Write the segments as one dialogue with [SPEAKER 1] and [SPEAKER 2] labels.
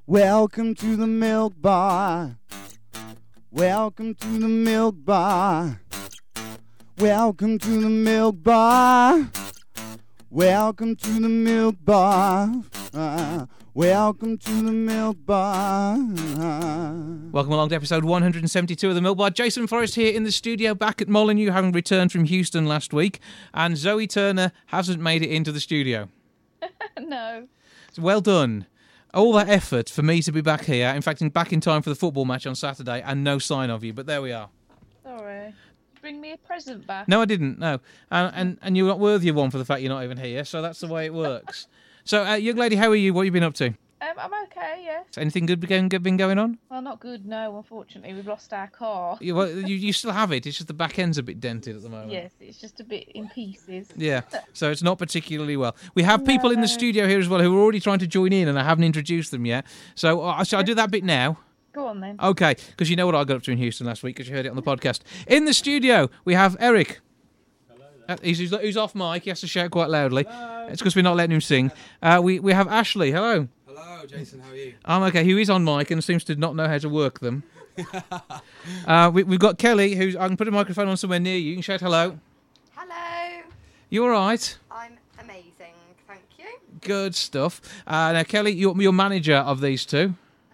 [SPEAKER 1] Welcome to the Milk Bar. Welcome to the Milk Bar. Welcome to the Milk Bar. Welcome to the Milk Bar. Welcome to the Milk Bar.
[SPEAKER 2] Welcome along to episode 172 of the Milk Bar. Jason Forrest here in the studio, back at Molineux, having returned from Houston last week, and Zoe Turner hasn't made it into the studio.
[SPEAKER 3] No.
[SPEAKER 2] So well done. All that effort for me to be back here, in fact, back in time for the football match on Saturday, and no sign of you, but there we are.
[SPEAKER 3] Sorry. Bring me a present back.
[SPEAKER 2] No, I didn't, no. And you're not worthy of one for the fact you're not even here, so that's the way it works. So, young lady, how are you? What have you been up to?
[SPEAKER 3] I'm okay, yes.
[SPEAKER 2] Anything good been going on?
[SPEAKER 3] Well, not good, no, unfortunately. We've lost our car.
[SPEAKER 2] You still have it, it's just the back end's a bit dented at the moment.
[SPEAKER 3] Yes, it's just a bit in pieces.
[SPEAKER 2] Yeah, so it's not particularly well. We have people in the studio here as well who are already trying to join in, and I haven't introduced them yet. So shall I do that bit now?
[SPEAKER 3] Go on, then.
[SPEAKER 2] Okay, because you know what I got up to in Houston last week, because you heard it on the podcast. In the studio, we have Eric. He's off mic. He has to shout quite loudly. Hello. It's because we're not letting him sing. We have Ashley. Hello.
[SPEAKER 4] Hello, Jason. How are you?
[SPEAKER 2] I'm okay. He is on mic and seems to not know how to work them. We've got Kelly, who's. I can put a microphone on somewhere near you. You can shout hello.
[SPEAKER 5] Hello.
[SPEAKER 2] You all right?
[SPEAKER 5] I'm amazing, thank you.
[SPEAKER 2] Good stuff. Now, Kelly, you're manager of these two.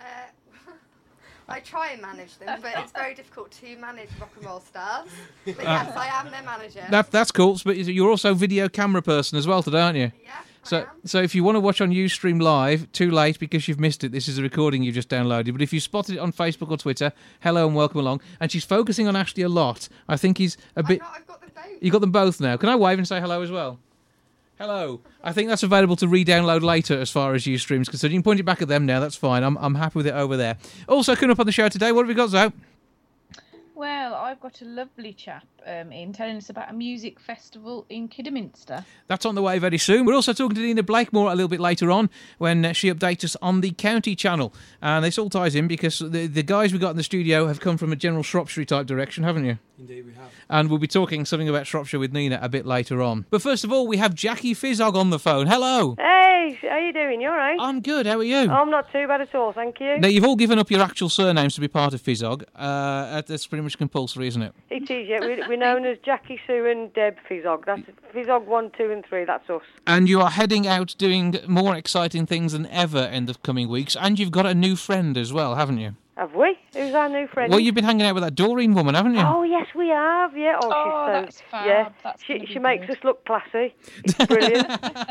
[SPEAKER 5] I try and manage them, but it's very difficult to manage rock and roll stars. But yes, I am their manager.
[SPEAKER 2] That's cool. But you're also video camera person as well today, aren't you?
[SPEAKER 5] Yeah.
[SPEAKER 2] So if you want to watch on Ustream Live, too late because you've missed it. This is a recording you've just downloaded. But if you spotted it on Facebook or Twitter, hello and welcome along. And she's focusing on Ashley a lot. I think he's a bit.
[SPEAKER 5] I've got them both.
[SPEAKER 2] You got them both now. Can I wave and say hello as well? Hello. I think that's available to re-download later as far as Ustream's concerned. You can point it back at them now. That's fine. I'm happy with it over there. Also coming up on the show today, what have we got, Zoe?
[SPEAKER 3] Well, I've got a lovely chap in telling us about a music festival in Kidderminster.
[SPEAKER 2] That's on the way very soon. We're also talking to Nina Blakemore a little bit later on when she updates us on the County Channel. And this all ties in because the guys we got in the studio have come from a general Shropshire type direction, haven't you?
[SPEAKER 4] Indeed, we have.
[SPEAKER 2] And we'll be talking something about Shropshire with Nina a bit later on. But first of all, we have Jackie Fizzog on the phone. Hello.
[SPEAKER 6] Hey, how you doing? You all right?
[SPEAKER 2] I'm good. How are you?
[SPEAKER 6] I'm not too bad at all, thank you.
[SPEAKER 2] Now, you've all given up your actual surnames to be part of Fizzog. That's pretty much compulsory, isn't it?
[SPEAKER 6] It is, yeah. We're known as Jackie, Sue and Deb Fizzog. That's Fizzog 1, 2 and 3, that's us.
[SPEAKER 2] And you are heading out doing more exciting things than ever in the coming weeks. And you've got a new friend as well, haven't you?
[SPEAKER 6] Have we? Who's our new friend?
[SPEAKER 2] Well, you've been hanging out with that Doreen woman, haven't you?
[SPEAKER 6] Oh, yes, we have, yeah.
[SPEAKER 3] Oh,
[SPEAKER 6] she's
[SPEAKER 3] that's fab.
[SPEAKER 6] Yeah,
[SPEAKER 3] That's
[SPEAKER 6] she makes us look classy. It's brilliant.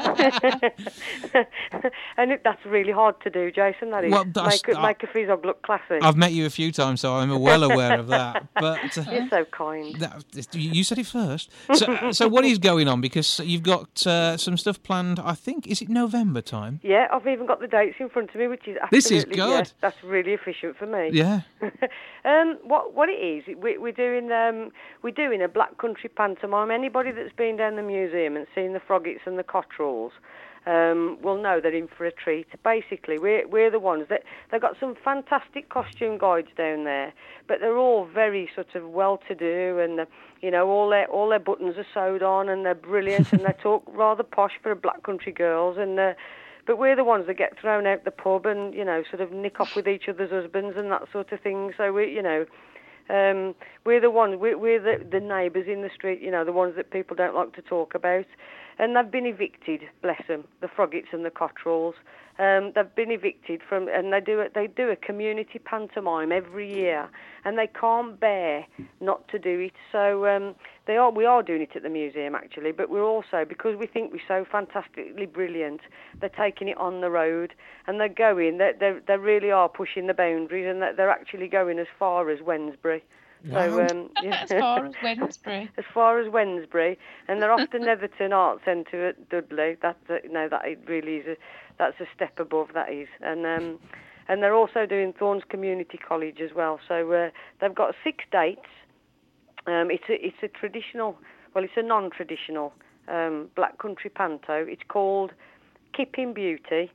[SPEAKER 6] And that's really hard to do, Jason, that is.
[SPEAKER 2] Well,
[SPEAKER 6] make a Fizzog look classy.
[SPEAKER 2] I've met you a few times, so I'm well aware of that. But
[SPEAKER 6] You're so kind.
[SPEAKER 2] You said it first. So what is going on? Because you've got some stuff planned, I think, is it November time?
[SPEAKER 6] Yeah, I've even got the dates in front of me, which is absolutely...
[SPEAKER 2] This is good.
[SPEAKER 6] Yeah, that's really efficient for me.
[SPEAKER 2] Yeah.
[SPEAKER 6] What it is, we're doing a Black Country pantomime. Anybody that's been down the museum and seen the Froggits and the Cottrells will know they're in for a treat. Basically, we're the ones that they've got some fantastic costume guides down there, but they're all very sort of well-to-do, and all their buttons are sewed on, and they're brilliant, and they talk rather posh for Black Country girls, and. But we're the ones that get thrown out the pub and, sort of nick off with each other's husbands and that sort of thing. So, we're the ones, we're the neighbours in the street, the ones that people don't like to talk about. And they've been evicted, bless them, the Froggits and the Cottrells. They've been evicted from, and they do a community pantomime every year, and they can't bear not to do it. So we are doing it at the museum actually, but we're also, because we think we're so fantastically brilliant, they're taking it on the road, and they're going. They really are pushing the boundaries, and they're actually going as far as Wednesbury.
[SPEAKER 2] Wow.
[SPEAKER 6] So,
[SPEAKER 3] As far as Wednesbury.
[SPEAKER 6] As far as Wednesbury, and they're off the Netherton Art Centre at Dudley. That it really is that's a step above, that is, and they're also doing Thorns Community College as well. So they've got 6 dates. It's a traditional, well, it's a non-traditional Black Country panto. It's called Kipping Beauty.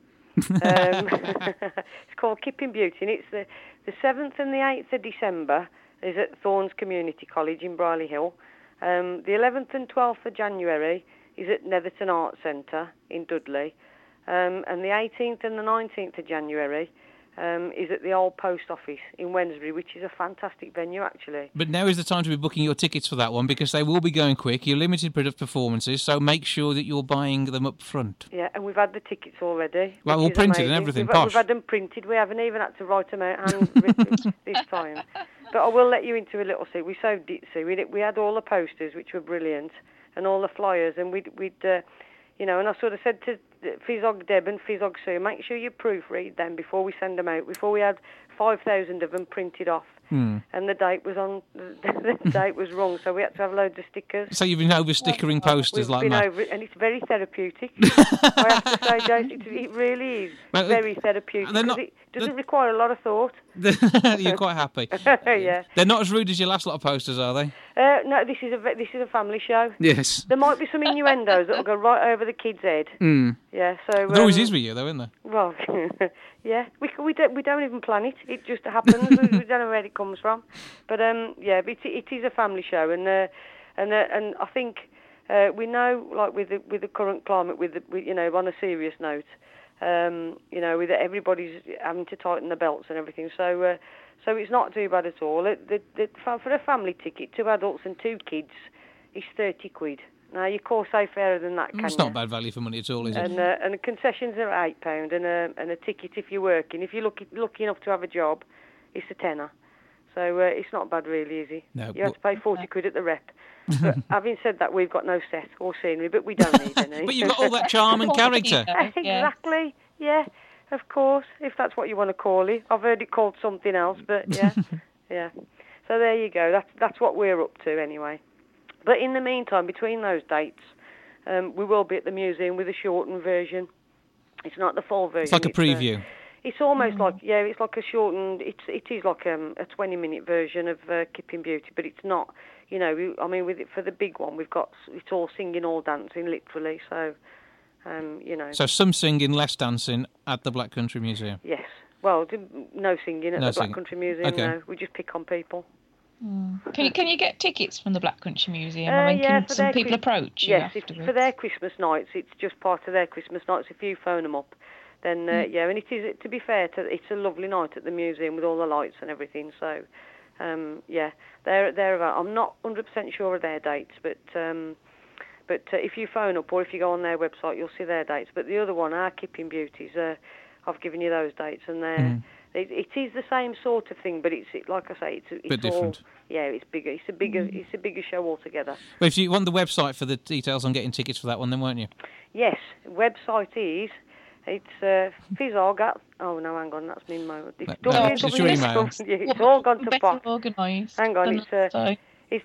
[SPEAKER 6] It's called Kipping Beauty, and it's the 7th and the 8th of December. Is at Thorns Community College in Briley Hill. The 11th and 12th of January is at Netherton Art Centre in Dudley. And the 18th and the 19th of January is at the old post office in Wednesbury, which is a fantastic venue, actually.
[SPEAKER 2] But now is the time to be booking your tickets for that one, because they will be going quick. You're limited performances, so make sure that you're buying them up front.
[SPEAKER 6] Yeah, and we've had the tickets already.
[SPEAKER 2] Well, all printed and everything,
[SPEAKER 6] We've
[SPEAKER 2] posh.
[SPEAKER 6] had them printed. We haven't even had to write them out handwritten this time. But I will let you into a little secret. We so ditzy. We had all the posters, which were brilliant, and all the flyers, and we'd and I sort of said to Fizog Deb and Fizog Sue, make sure you proofread them before we send them out. Before we had 5,000 of them printed off, and the date was the date was wrong, so we had to have loads of stickers.
[SPEAKER 2] So you've been over-stickering posters like that?
[SPEAKER 6] And it's very therapeutic. I have to say, Jason, it really is very therapeutic. It doesn't require a lot of thought.
[SPEAKER 2] You're quite happy.
[SPEAKER 6] Yeah.
[SPEAKER 2] They're not as rude as your last lot of posters, are they?
[SPEAKER 6] No, this is a family show.
[SPEAKER 2] Yes.
[SPEAKER 6] There might be some innuendos that'll go right over the kid's head. Yeah, so
[SPEAKER 2] There always is with you, though, isn't there?
[SPEAKER 6] Well, yeah, we don't even plan it. It just happens. we don't know where it comes from. But it is a family show, and I think we know, like with the current climate, on a serious note, with everybody's having to tighten the belts and everything. So it's not too bad at all. For a family ticket, 2 adults and 2 kids, is £30. Now, you can't say fairer than that, can you?
[SPEAKER 2] It's not bad value for money at all, is it?
[SPEAKER 6] And the concessions are £8, and a ticket if you're working. If you're lucky enough to have a job, it's a tenner. So it's not bad, really, is it?
[SPEAKER 2] No.
[SPEAKER 6] You have to pay £40 at the rep. But having said that, we've got no set or scenery, but we don't need any.
[SPEAKER 2] But you've got all that charm and character.
[SPEAKER 6] Exactly, yeah, of course, if that's what you want to call it. I've heard it called something else, but yeah, yeah. So there you go. That's what we're up to anyway. But in the meantime, between those dates, we will be at the museum with a shortened version. It's not the full version.
[SPEAKER 2] It's like a preview.
[SPEAKER 6] It's almost like, it's like a shortened, it is like a 20-minute version of Kipping Beauty, but it's not, for the big one, it's all singing, all dancing, literally, so,
[SPEAKER 2] So some singing, less dancing at the Black Country Museum?
[SPEAKER 6] Yes. Well, no singing at the Black Country Museum,
[SPEAKER 2] okay.
[SPEAKER 6] No. We just pick on people.
[SPEAKER 3] Can you get tickets from the Black Country Museum? Can some people approach you afterwards?
[SPEAKER 6] For their Christmas nights. It's just part of their Christmas nights. If you phone them up, then and it is. To be fair, it's a lovely night at the museum with all the lights and everything. So, they're about. I'm not 100% sure of their dates, but if you phone up or if you go on their website, you'll see their dates. But the other one, our Kipping Beauties, I've given you those dates, and they're. It is the same sort of thing, but it's like I say, it's
[SPEAKER 2] bit different.
[SPEAKER 6] It's bigger. It's a bigger show altogether.
[SPEAKER 2] Well, if you want the website for the details on getting tickets for that one, then won't you?
[SPEAKER 6] Yes, website is Fizog. Oh no, hang on, that's me.
[SPEAKER 2] It's your email.
[SPEAKER 6] It's all gone to pot.
[SPEAKER 3] Organised.
[SPEAKER 6] Hang on, it's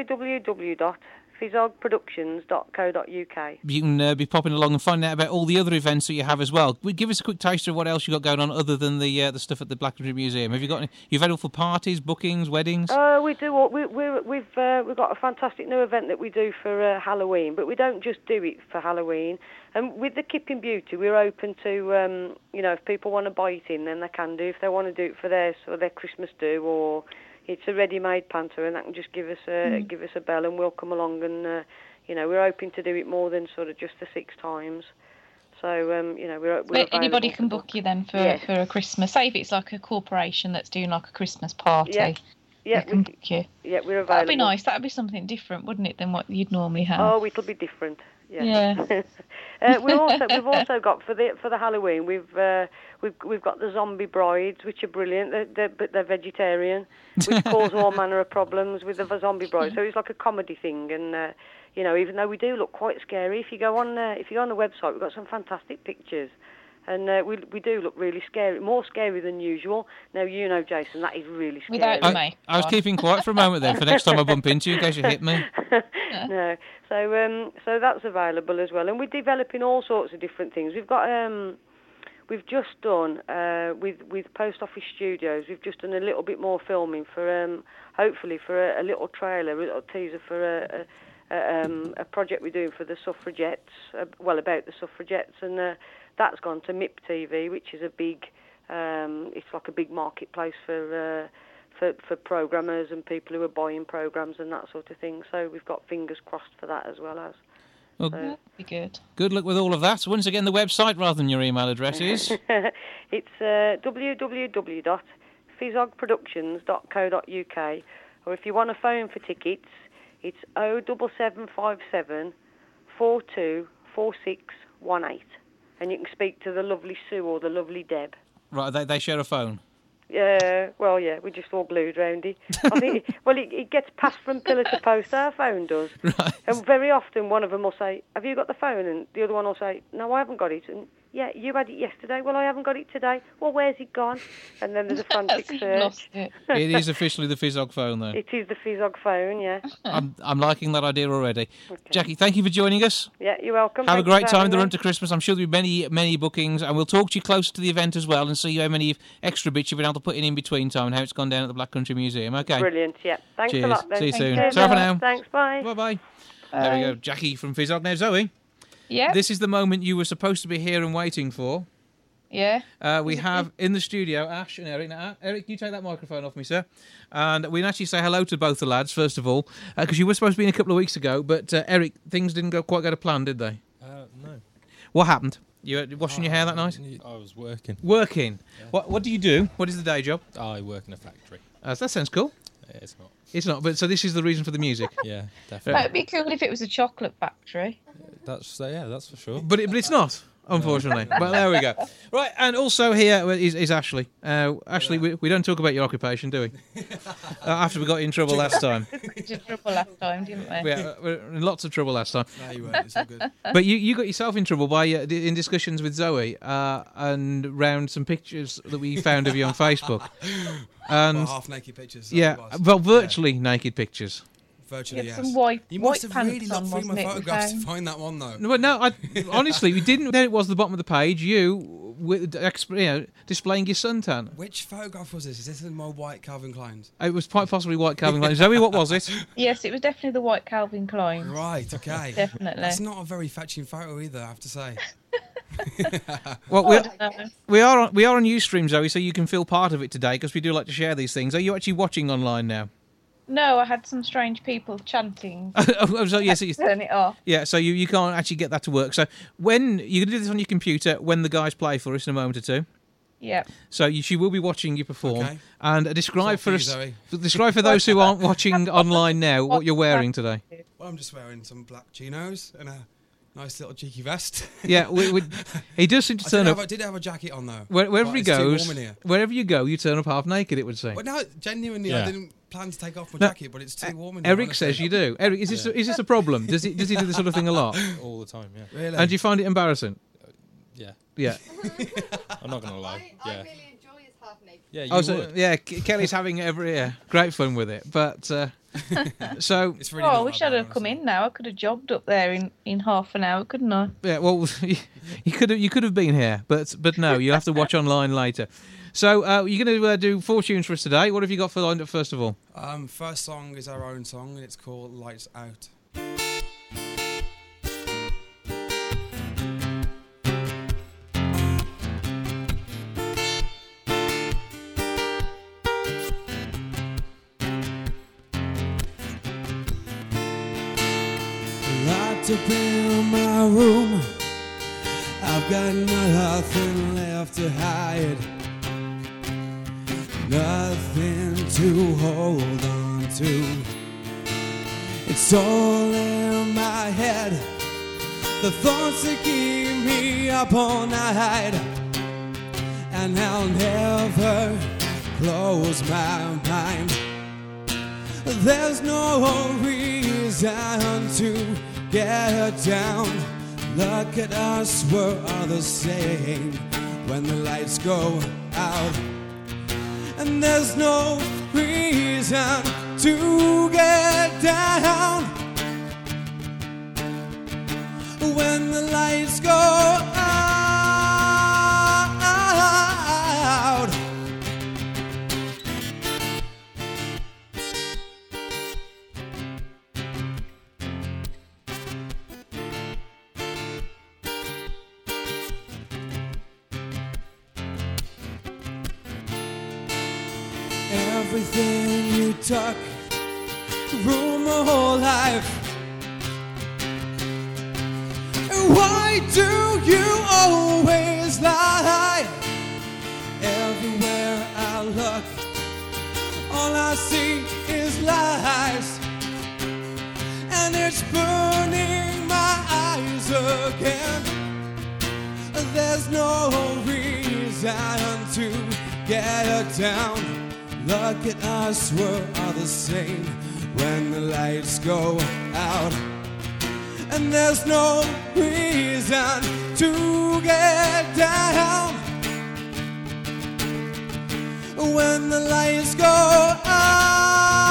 [SPEAKER 6] www.fizogproductions.co.uk.
[SPEAKER 2] You can be popping along and finding out about all the other events that you have as well. Give us a quick taster of what else you got going on other than the stuff at the Black Country Museum. Have you got any? You've had all for parties, bookings, weddings?
[SPEAKER 6] We do. We've got a fantastic new event that we do for Halloween, but we don't just do it for Halloween. And with the Kipping Beauty, we're open to if people want to buy it in, then they can do. If they want to do it for their Christmas do, or it's a ready-made panto, and that can just give us a bell, and we'll come along, and we're hoping to do it more than sort of just the 6 times. So we're
[SPEAKER 3] anybody can book you then for a Christmas. Say if it's like a corporation that's doing like a Christmas party.
[SPEAKER 6] Yeah,
[SPEAKER 3] they can book you.
[SPEAKER 6] Yeah, we're available.
[SPEAKER 3] That'd be nice. That'd be something different, wouldn't it, than what you'd normally have?
[SPEAKER 6] Oh, it'll be different. Yeah. We've also got for the Halloween we've got the zombie brides, which are brilliant. But they're vegetarian, which cause all manner of problems with the zombie brides. So it's like a comedy thing, and even though we do look quite scary, if you go on the website, we've got some fantastic pictures. And we do look really scary, more scary than usual. Now, Jason, that is really scary.
[SPEAKER 3] Without the makeup.
[SPEAKER 2] I was keeping quiet for a moment then, for next time I bump into you, in case you hit me.
[SPEAKER 6] No, so that's available as well. And we're developing all sorts of different things. We've got, we've just done, with Post Office Studios, we've just done a little bit more filming for, hopefully for a little trailer, a little teaser for a project we're doing for the suffragettes, about the suffragettes, and that's gone to MIP TV, which is a big, it's like a big marketplace for programmers and people who are buying programs and that sort of thing. So we've got fingers crossed for that as well as.
[SPEAKER 2] Well,
[SPEAKER 3] That'd be good.
[SPEAKER 2] good luck with all of that. Once again, the website rather than your email address is.
[SPEAKER 6] It's www.fizogproductions.co.uk, or if you want to phone for tickets, it's 07757 424618, and you can speak to the lovely Sue or the lovely Deb.
[SPEAKER 2] Right, they share a phone.
[SPEAKER 6] Yeah, well, yeah, we're just all glued round it. I think, it gets passed from pillar to post, our phone does.
[SPEAKER 2] Right.
[SPEAKER 6] And very often one of them will say, have you got the phone? And the other one will say, no, I haven't got it. And yeah, you had it yesterday. Well, I haven't got it today. Well, where's it gone? And then there's a frantic
[SPEAKER 3] You've
[SPEAKER 6] search.
[SPEAKER 3] lost it.
[SPEAKER 2] It is officially the Fizog phone, though.
[SPEAKER 6] It is the Fizog phone, yeah.
[SPEAKER 2] I'm liking that idea already. Jackie, thank you for joining us.
[SPEAKER 6] Yeah, you're welcome.
[SPEAKER 2] Have a
[SPEAKER 6] Thank you
[SPEAKER 2] great
[SPEAKER 6] for
[SPEAKER 2] time
[SPEAKER 6] having
[SPEAKER 2] the
[SPEAKER 6] me.
[SPEAKER 2] run to Christmas. I'm sure there'll be many, many bookings, and we'll talk to you closer to the event as well and see how many extra bits you've been able to put in between time and how it's gone down at the Black Country Museum. Okay.
[SPEAKER 6] Brilliant, yeah. Thanks
[SPEAKER 2] Cheers.
[SPEAKER 6] a lot, then.
[SPEAKER 2] See you
[SPEAKER 6] Thank
[SPEAKER 2] soon.
[SPEAKER 6] very
[SPEAKER 2] Ta-ra for
[SPEAKER 6] much.
[SPEAKER 2] now.
[SPEAKER 6] Thanks, bye.
[SPEAKER 2] Bye-bye. There we go. Jackie from Fizog. Now, Zoe,
[SPEAKER 3] Yeah.
[SPEAKER 2] this is the moment you were supposed to be here and waiting for.
[SPEAKER 3] Yeah.
[SPEAKER 2] We have in the studio Ash and Eric. Now, Eric, you take that microphone off me, sir. And we can actually say hello to both the lads, first of all, because you were supposed to be in a couple of weeks ago, but Eric, things didn't quite go to plan, did they?
[SPEAKER 4] No.
[SPEAKER 2] What happened? You were washing your hair that night?
[SPEAKER 4] I was working.
[SPEAKER 2] Working? Yeah. What do you do? What is the day job?
[SPEAKER 4] I work in a factory.
[SPEAKER 2] That sounds cool.
[SPEAKER 4] It's not.
[SPEAKER 2] It's not, but so this is the reason for the music.
[SPEAKER 4] Yeah,
[SPEAKER 3] That
[SPEAKER 4] definitely.
[SPEAKER 3] would be cool if it was a chocolate factory.
[SPEAKER 4] That's for sure.
[SPEAKER 2] But it's not, unfortunately. But there we go. Right, and also here is Ashley. Ashley, we don't talk about your occupation, do we? After we got you in trouble last time.
[SPEAKER 3] We did trouble last time, didn't we?
[SPEAKER 2] We're in lots of trouble last time.
[SPEAKER 7] No, you weren't. It's all good.
[SPEAKER 2] But you got yourself in trouble by in discussions with Zoe and round some pictures that we found of you on Facebook. And
[SPEAKER 7] Well, half-naked pictures. that
[SPEAKER 2] yeah,
[SPEAKER 7] was.
[SPEAKER 2] well, virtually naked pictures.
[SPEAKER 7] Virtually,
[SPEAKER 3] You
[SPEAKER 7] yes.
[SPEAKER 3] had some white
[SPEAKER 7] You must have
[SPEAKER 3] pants
[SPEAKER 7] really
[SPEAKER 3] on,
[SPEAKER 7] looked through
[SPEAKER 3] wasn't
[SPEAKER 7] my
[SPEAKER 3] it, we
[SPEAKER 7] photographs to
[SPEAKER 3] found?
[SPEAKER 7] find that one, though.
[SPEAKER 2] No, but no, honestly, we didn't. Then it was the bottom of the page. You, displaying your suntan.
[SPEAKER 7] Which photograph was this? Is this in my white Calvin Kleins?
[SPEAKER 2] It was quite possibly white Calvin Klein. Zoe, what was it?
[SPEAKER 3] Yes, it was definitely the white Calvin Klein.
[SPEAKER 7] Right, okay.
[SPEAKER 3] Definitely.
[SPEAKER 7] That's not a very fetching photo either, I have to say.
[SPEAKER 2] Well,
[SPEAKER 3] I don't know.
[SPEAKER 2] we are on Ustream, Zoe, so you can feel part of it today because we do like to share these things. Are you actually watching online now?
[SPEAKER 3] No, I had some strange people chanting.
[SPEAKER 2] Oh, so yes,
[SPEAKER 3] Turn it off.
[SPEAKER 2] yeah. So you can't actually get that to work. So when you can do this on your computer, when the guys play for us in a moment or two.
[SPEAKER 3] Yeah.
[SPEAKER 2] So she will be watching you perform
[SPEAKER 7] Okay.
[SPEAKER 2] and describe
[SPEAKER 7] It's all
[SPEAKER 2] for
[SPEAKER 7] for
[SPEAKER 2] us.
[SPEAKER 7] you,
[SPEAKER 2] Describe for those who aren't watching online now what you're wearing today.
[SPEAKER 7] Well, I'm just wearing some black chinos and a nice little cheeky vest.
[SPEAKER 2] Yeah, he does seem to turn up
[SPEAKER 7] I did have a jacket on, though.
[SPEAKER 2] wherever
[SPEAKER 7] but
[SPEAKER 2] he
[SPEAKER 7] it's too
[SPEAKER 2] goes.
[SPEAKER 7] warm in here.
[SPEAKER 2] Wherever you go, you turn up half naked. It would seem.
[SPEAKER 7] Well, no, genuinely,
[SPEAKER 4] Yeah.
[SPEAKER 7] I didn't plan to take off my
[SPEAKER 2] No,
[SPEAKER 7] jacket, but it's too warm in here.
[SPEAKER 2] Eric
[SPEAKER 7] honestly.
[SPEAKER 2] says you do. Eric, is this a problem? Does he do this sort of thing a lot?
[SPEAKER 4] All the time, yeah.
[SPEAKER 7] Really?
[SPEAKER 2] And do you find it embarrassing?
[SPEAKER 4] Yeah.
[SPEAKER 2] Yeah.
[SPEAKER 4] I'm not going to lie.
[SPEAKER 5] I
[SPEAKER 4] Yeah.
[SPEAKER 5] really enjoy his half naked.
[SPEAKER 4] Yeah, you
[SPEAKER 2] Oh, so
[SPEAKER 4] would.
[SPEAKER 2] yeah, Kelly's having great fun with it. But so
[SPEAKER 7] It's really
[SPEAKER 3] Oh, I
[SPEAKER 7] not
[SPEAKER 3] wish
[SPEAKER 7] that
[SPEAKER 3] I'd
[SPEAKER 7] bad,
[SPEAKER 3] have come
[SPEAKER 7] honestly.
[SPEAKER 3] in now. I could have jogged up there in half an hour, couldn't I?
[SPEAKER 2] yeah, well, you could have been here, but no, you have to watch online later. So you're going to do 4 tunes for us today. What have you got for lined up first of all?
[SPEAKER 7] First song is our own song, and it's called Lights Out. Locked up in my room, I've got nothing left to hide, nothing to hold on to. It's all in my head, the thoughts that keep me up all night, and I'll never close my mind. There's no reason to get down. Look at us, we're all the same when the lights go out. And there's no reason to get down when the lights go out. Everything you took, ruined my whole life. Why do you always lie? Everywhere I look, all I see is lies, and it's burning my eyes again. There's no reason to get down. Look at us, we're all the same when the lights go out. And there's no reason to get down when the lights go out.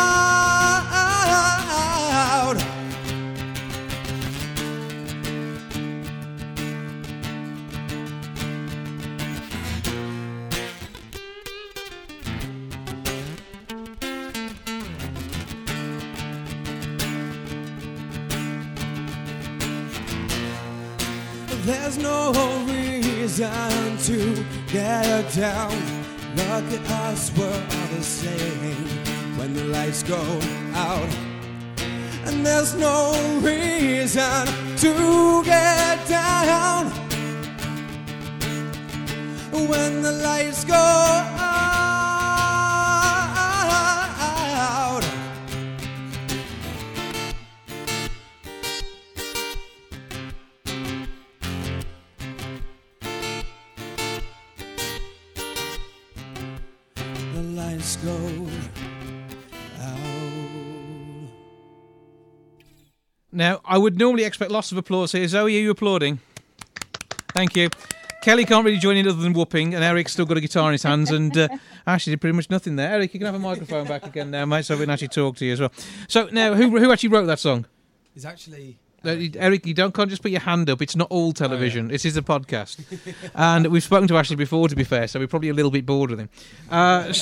[SPEAKER 7] There's no reason to get down. Look at us, we're all the same when the lights go out. And there's no reason to get down when the lights go out. The lights go out.
[SPEAKER 2] Now, I would normally expect lots of applause here. Zoe, are you applauding? Thank you. Kelly can't really join in other than whooping, and Eric's still got a guitar in his hands, and Ashley did pretty much nothing there. Eric, you can have a microphone back again now, mate, so we can actually talk to you as well. So, now, who actually wrote that song?
[SPEAKER 8] It's actually...
[SPEAKER 2] Eric, you can't just put your hand up. It's not all television. This is a podcast. And we've spoken to Ashley before, to be fair, so we're probably a little bit bored with him. Are you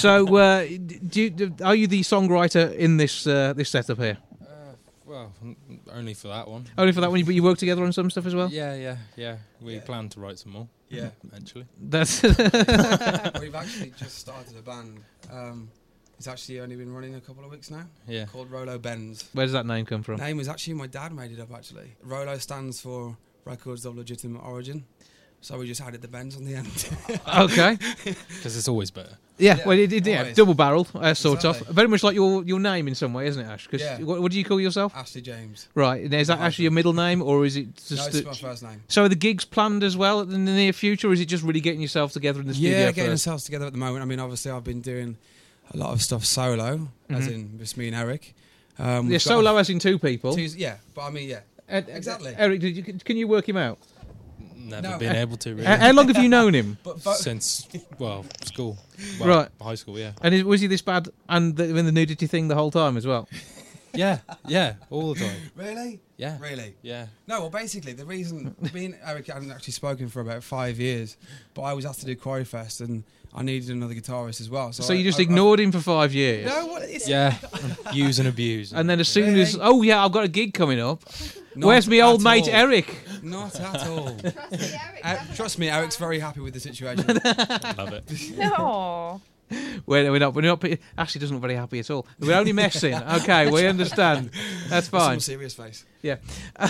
[SPEAKER 2] the songwriter in this setup here?
[SPEAKER 4] Well, only for that one.
[SPEAKER 2] Only for that one, but you work together on some stuff as well?
[SPEAKER 4] Yeah. We plan to write some more.
[SPEAKER 8] Yeah.
[SPEAKER 4] Eventually.
[SPEAKER 2] That's
[SPEAKER 8] We've actually just started a band. It's actually only been running a couple of weeks now.
[SPEAKER 4] Yeah.
[SPEAKER 8] Called Rolo Benz.
[SPEAKER 2] Where does that name come from?
[SPEAKER 8] Name was actually my dad made it up actually. Rolo stands for Records of Legitimate Origin. So we just added the Benz on the end.
[SPEAKER 2] Okay.
[SPEAKER 4] Because it's always better.
[SPEAKER 2] Yeah,
[SPEAKER 8] Yeah,
[SPEAKER 2] well,
[SPEAKER 8] always.
[SPEAKER 2] double barrel, sort
[SPEAKER 8] Exactly.
[SPEAKER 2] of. Very much like your name in some way, isn't it, Ash? 'Cause
[SPEAKER 8] Yeah.
[SPEAKER 2] what do you call yourself?
[SPEAKER 8] Ashley James.
[SPEAKER 2] Right, is that actually your middle name, or is it
[SPEAKER 8] No,
[SPEAKER 2] just...
[SPEAKER 8] it's my first name.
[SPEAKER 2] So are the gigs planned as well in the near future, or is it just really getting yourself together in the studio
[SPEAKER 8] Yeah, getting
[SPEAKER 2] first?
[SPEAKER 8] ourselves together at the moment. I mean, obviously I've been doing a lot of stuff solo, as in just me and Eric.
[SPEAKER 2] Yeah,
[SPEAKER 8] We've got
[SPEAKER 2] solo as in two people.
[SPEAKER 8] yeah, but I mean, yeah. Exactly.
[SPEAKER 2] Eric, can you work him out?
[SPEAKER 4] Never
[SPEAKER 8] No.
[SPEAKER 4] been able to, really.
[SPEAKER 2] How long have you known him?
[SPEAKER 8] But
[SPEAKER 4] Since, school. Well,
[SPEAKER 2] Right.
[SPEAKER 4] High school, yeah.
[SPEAKER 2] And was he this bad and in the nudity thing the whole time as well?
[SPEAKER 4] Yeah, all the time.
[SPEAKER 8] Really?
[SPEAKER 4] Yeah.
[SPEAKER 8] Really?
[SPEAKER 4] Yeah.
[SPEAKER 8] No, well, basically, the reason... me and Eric hadn't actually spoken for about 5 years, but I was asked to do Quarry Fest, and I needed another guitarist as well.
[SPEAKER 2] So you just ignored him for 5 years?
[SPEAKER 8] No, what is
[SPEAKER 4] Yeah. Use and abuse.
[SPEAKER 2] And then as soon
[SPEAKER 8] Really?
[SPEAKER 2] as... Oh, yeah, I've got a gig coming up.
[SPEAKER 8] Not
[SPEAKER 2] Where's me old
[SPEAKER 8] at
[SPEAKER 2] mate
[SPEAKER 8] all.
[SPEAKER 2] Eric?
[SPEAKER 8] Not at all.
[SPEAKER 5] Trust me, Eric.
[SPEAKER 8] Trust me, Eric's very happy with the situation.
[SPEAKER 4] Love it.
[SPEAKER 3] No.
[SPEAKER 2] We're not. Ashley doesn't look very happy at all. We're only messing. Okay, we understand. That's
[SPEAKER 8] Some
[SPEAKER 2] fine.
[SPEAKER 8] serious face.
[SPEAKER 2] Yeah.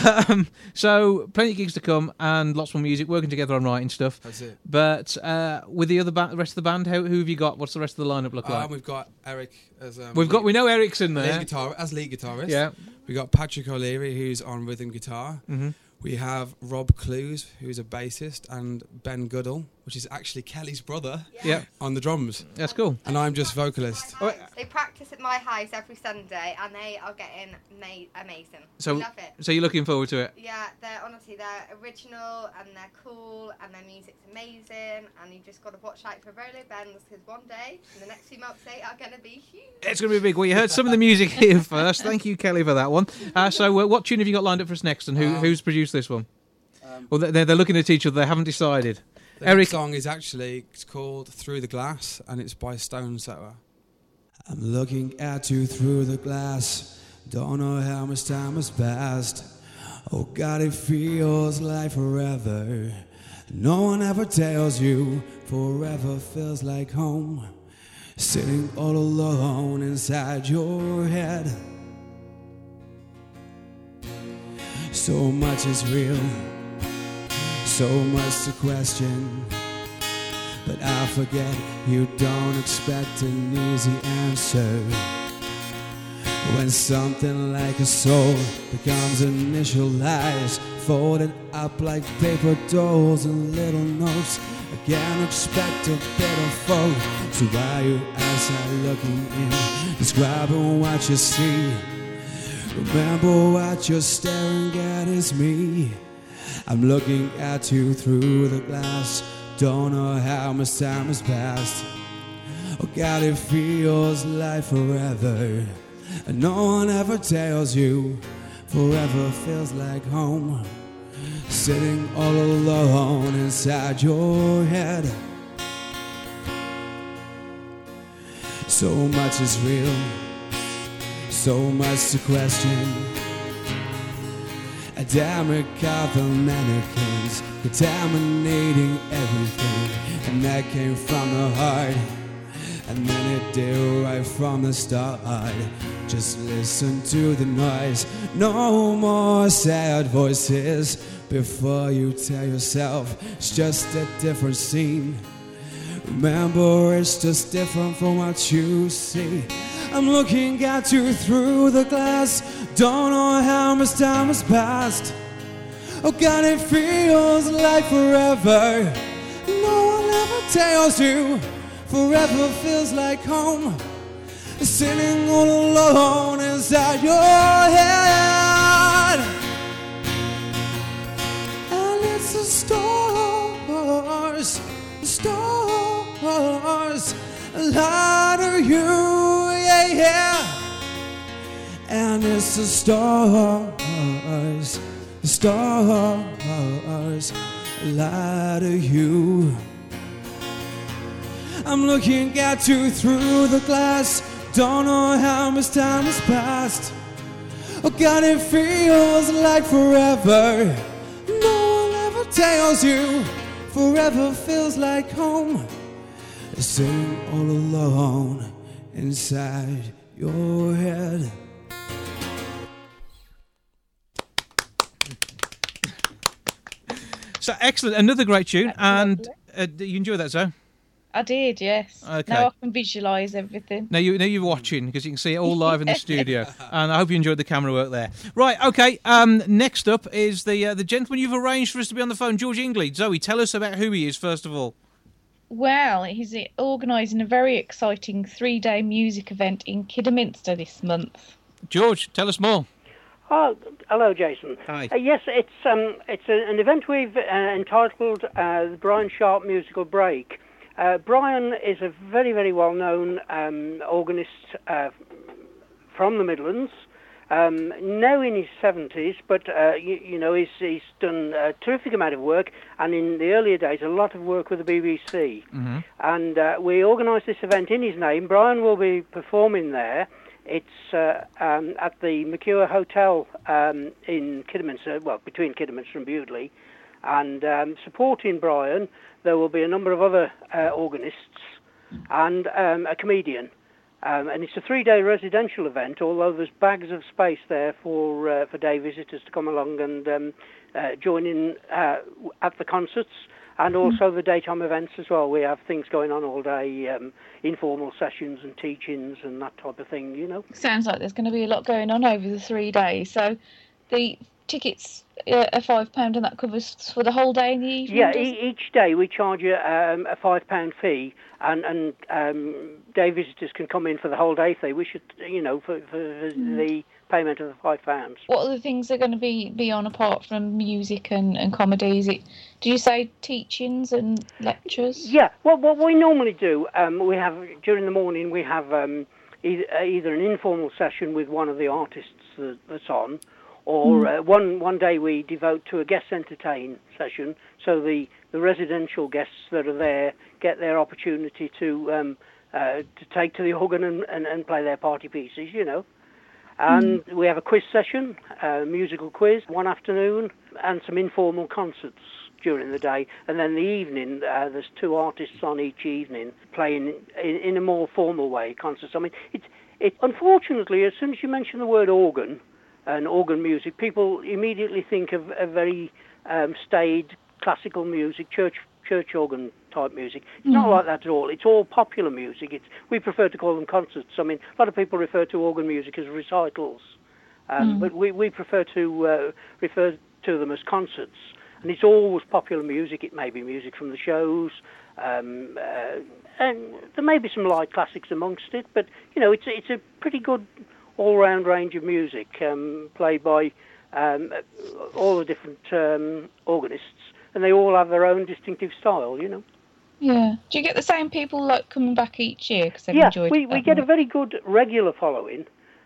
[SPEAKER 2] So plenty of gigs to come and lots more music. Working together on writing stuff.
[SPEAKER 8] That's it.
[SPEAKER 2] But with the rest of the band, who have you got? What's the rest of the lineup look like?
[SPEAKER 8] We've got Eric as
[SPEAKER 2] We know Eric's in there.
[SPEAKER 8] lead guitarist.
[SPEAKER 2] Yeah.
[SPEAKER 8] We got Patrick O'Leary, who's on rhythm guitar.
[SPEAKER 2] Mhm.
[SPEAKER 8] We have Rob Clues, who's a bassist, and Ben Goodall, which is actually Kelly's brother,
[SPEAKER 2] Yeah.
[SPEAKER 8] on the drums.
[SPEAKER 2] That's cool.
[SPEAKER 8] And I'm just vocalist.
[SPEAKER 5] They practice at my house every Sunday, and they are getting amazing.
[SPEAKER 2] So,
[SPEAKER 5] Love it.
[SPEAKER 2] so you're looking forward to it.
[SPEAKER 5] Yeah, they're original and they're cool and their music's amazing, and you just got to watch out for Rolo Benz, because one day in the next few months they are going to be huge.
[SPEAKER 2] It's going to be big. Well, you heard some of the music here first. Thank you, Kelly, for that one. So what tune have you got lined up for us next, and who's produced this one? Well, they're looking at each other. They haven't decided.
[SPEAKER 8] The
[SPEAKER 2] Eric.
[SPEAKER 8] next song is actually called Through the Glass, and it's by Stone Sour. I'm looking at you through the glass. Don't know how much time has passed. Oh God, it feels like forever. No one ever tells you forever feels like home. Sitting all alone inside your head. So much is real So much to question, but I forget you don't expect an easy answer. When something like a soul becomes initialized, folded up like paper dolls and little notes, I can't expect a better foe. So why your eyes are looking in, describing what you see? Remember what you're staring at is me. I'm looking at you through the glass. Don't know how much time has passed. Oh God, it feels like forever. And no one ever tells you forever feels like home. Sitting all alone inside your head. So much is real, so much to question. A damage of the mannequins contaminating everything, and that came from the heart, and then it did right from the start. Just listen to the noise, no more sad voices before you tell yourself it's just a different scene. Remember, it's just different from what you see. I'm looking at you through the glass. Don't know how much time has passed. Oh God, it feels like forever. No one ever tells you forever feels like home. Sitting all alone inside your head. And it's the stars lie to you, yeah, yeah. And it's the stars lie to you. I'm looking at you through the glass. Don't know how much time has passed. Oh God, it feels like forever. No one ever tells you forever feels like home. Sitting all alone inside your head.
[SPEAKER 2] So excellent, another great tune. And you enjoyed that, Zoe?
[SPEAKER 3] I did, yes.
[SPEAKER 2] Okay.
[SPEAKER 3] Now I can visualise everything.
[SPEAKER 2] Now you're watching, because you can see it all live in the studio, and I hope you enjoyed the camera work there. Right, okay. Next up is the gentleman you've arranged for us to be on the phone, George Ingley. Zoe, tell us about who he is first of all.
[SPEAKER 3] Well, he's organising a very exciting 3-day music event in Kidderminster this month.
[SPEAKER 2] George, tell us more.
[SPEAKER 9] Oh, hello, Jason.
[SPEAKER 2] Hi.
[SPEAKER 9] Yes, it's an event we've entitled the Brian Sharp Musical Break. Brian is a very, very well-known organist from the Midlands. Now in his 70s, but he's done a terrific amount of work, and in the earlier days a lot of work with the BBC.
[SPEAKER 2] Mm-hmm.
[SPEAKER 9] And we organised this event in his name. Brian will be performing there. It's at the Mercure Hotel in Kidderminster, well, between Kidderminster and Bewdley. And supporting Brian, there will be a number of other organists and a comedian. And it's a 3-day residential event, although there's bags of space there for day visitors to come along and join in at the concerts, and also the daytime events as well. We have things going on all day, informal sessions and teachings and that type of thing, you know.
[SPEAKER 3] Sounds like there's going to be a lot going on over the 3 days. So the tickets are £5 and that covers for the whole day in the evening?
[SPEAKER 9] Yeah, each day we charge a £5 fee, and day visitors can come in for the whole day fee. We should, for the payment of the £5.
[SPEAKER 3] What other things are going to be on apart from music and comedy? Do you say teachings and lectures?
[SPEAKER 9] Yeah, well, what we normally do, we have during the morning we have either an informal session with one of the artists that's on, or one day we devote to a guest entertain session, so the residential guests that are there get their opportunity to take to the organ and play their party pieces, And we have a quiz session, a musical quiz, one afternoon, and some informal concerts during the day. And then the evening, there's 2 artists on each evening playing in a more formal way, concerts. I mean, it unfortunately, as soon as you mention the word organ and organ music, people immediately think of a very staid, classical music, church organ type music. It's not like that at all. It's all popular music. We prefer to call them concerts. I mean, a lot of people refer to organ music as recitals, but we prefer to refer to them as concerts. And it's always popular music. It may be music from the shows, and there may be some light classics amongst it. But it's a pretty good all-round range of music played by all the different organists, and they all have their own distinctive style.
[SPEAKER 3] Yeah. Do you get the same people like coming back each year? Cause enjoyed
[SPEAKER 9] we get a very good regular following,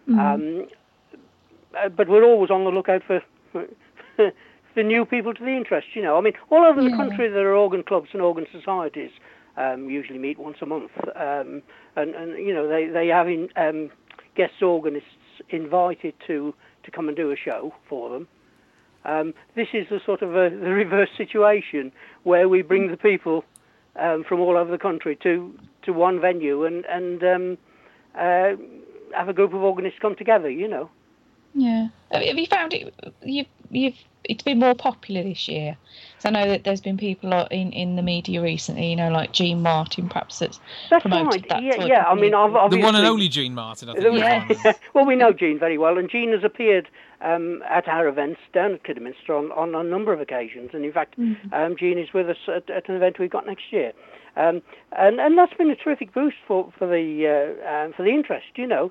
[SPEAKER 9] but we're always on the lookout for new people to the interest. I mean, all over the country there are organ clubs and organ societies. Usually meet once a month, and they have guest organists invited to come and do a show for them. This is a sort of the reverse situation where we bring the people from all over the country to one venue and have a group of organists come together.
[SPEAKER 3] Yeah. Have you found it's been more popular this year? So I know that there's been people in the media recently, like Gene Martin, perhaps that's promoted
[SPEAKER 9] right.
[SPEAKER 3] that.
[SPEAKER 9] Yeah. I mean, obviously,
[SPEAKER 2] the one and only Gene Martin, I think.
[SPEAKER 9] Well, we know Gene very well, and Gene has appeared at our events down at Kidderminster on a number of occasions, and in fact, Gene is with us at an event we've got next year, and that's been a terrific boost for the interest,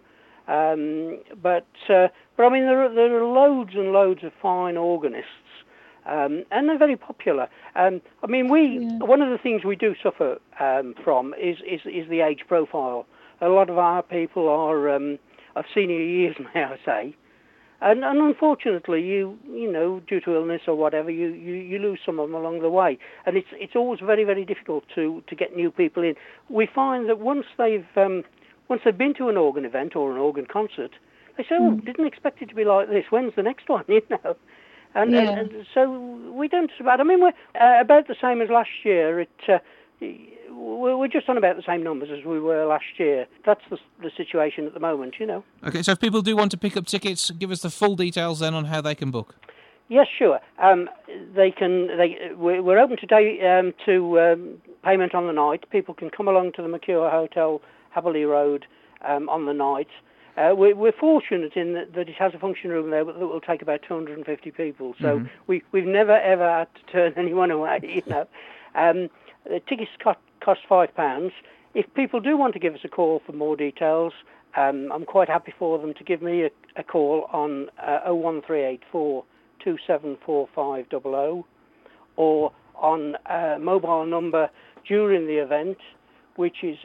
[SPEAKER 9] But I mean, there are loads and loads of fine organists, and they're very popular. I mean, one of the things we do suffer from is the age profile. A lot of our people are of senior years, may I say, and unfortunately, due to illness or whatever, you lose some of them along the way, and it's always very, very difficult to get new people in. We find that once they've been to an organ event or an organ concert, they say, "Oh, didn't expect it to be like this. When's the next one?" And so we don't about. I mean, we're about the same as last year. We're just on about the same numbers as we were last year. That's the situation at the moment,
[SPEAKER 2] Okay, so if people do want to pick up tickets, give us the full details then on how they can book.
[SPEAKER 9] Yes, sure. They can. We're open today to payment on the night. People can come along to the Mercure Hotel, Haverley Road, on the night. We're fortunate in that it has a function room there that will take about 250 people. So we've never ever had to turn anyone away. The tickets cost £5. If people do want to give us a call for more details, I'm quite happy for them to give me a call on 01384 274500 or on a mobile number during the event, which is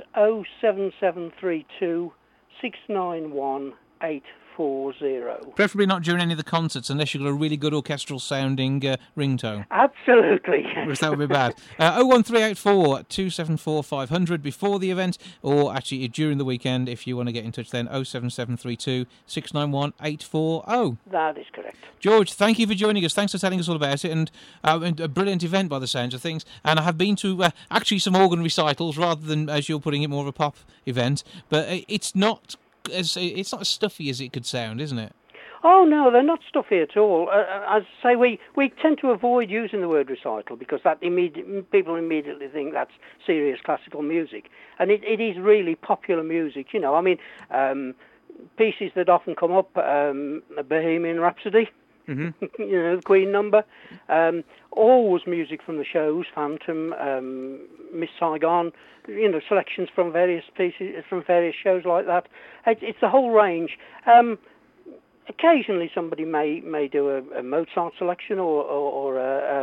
[SPEAKER 9] 07732 691 840.
[SPEAKER 2] Preferably not during any of the concerts, unless you've got a really good orchestral sounding ringtone.
[SPEAKER 9] Absolutely.
[SPEAKER 2] Because that would be bad. 01384 274 500 before the event, or actually during the weekend if you want to get in touch then, 07732 691 840.
[SPEAKER 9] That is correct.
[SPEAKER 2] George, thank you for joining us. Thanks for telling us all about it, and a brilliant event by the sounds of things. And I have been to actually some organ recitals rather than, as you're putting it, more of a pop event, but it's not as stuffy as it could sound, isn't it?
[SPEAKER 9] Oh no, they're not stuffy at all. As I say, we tend to avoid using the word recital because that people immediately think that's serious classical music, and it is really popular music. I mean, pieces that often come up, Bohemian Rhapsody, the Queen number, always music from the shows, Phantom, Miss Saigon, selections from various pieces from various shows like that. It's the whole range. Occasionally, somebody may do a Mozart selection or a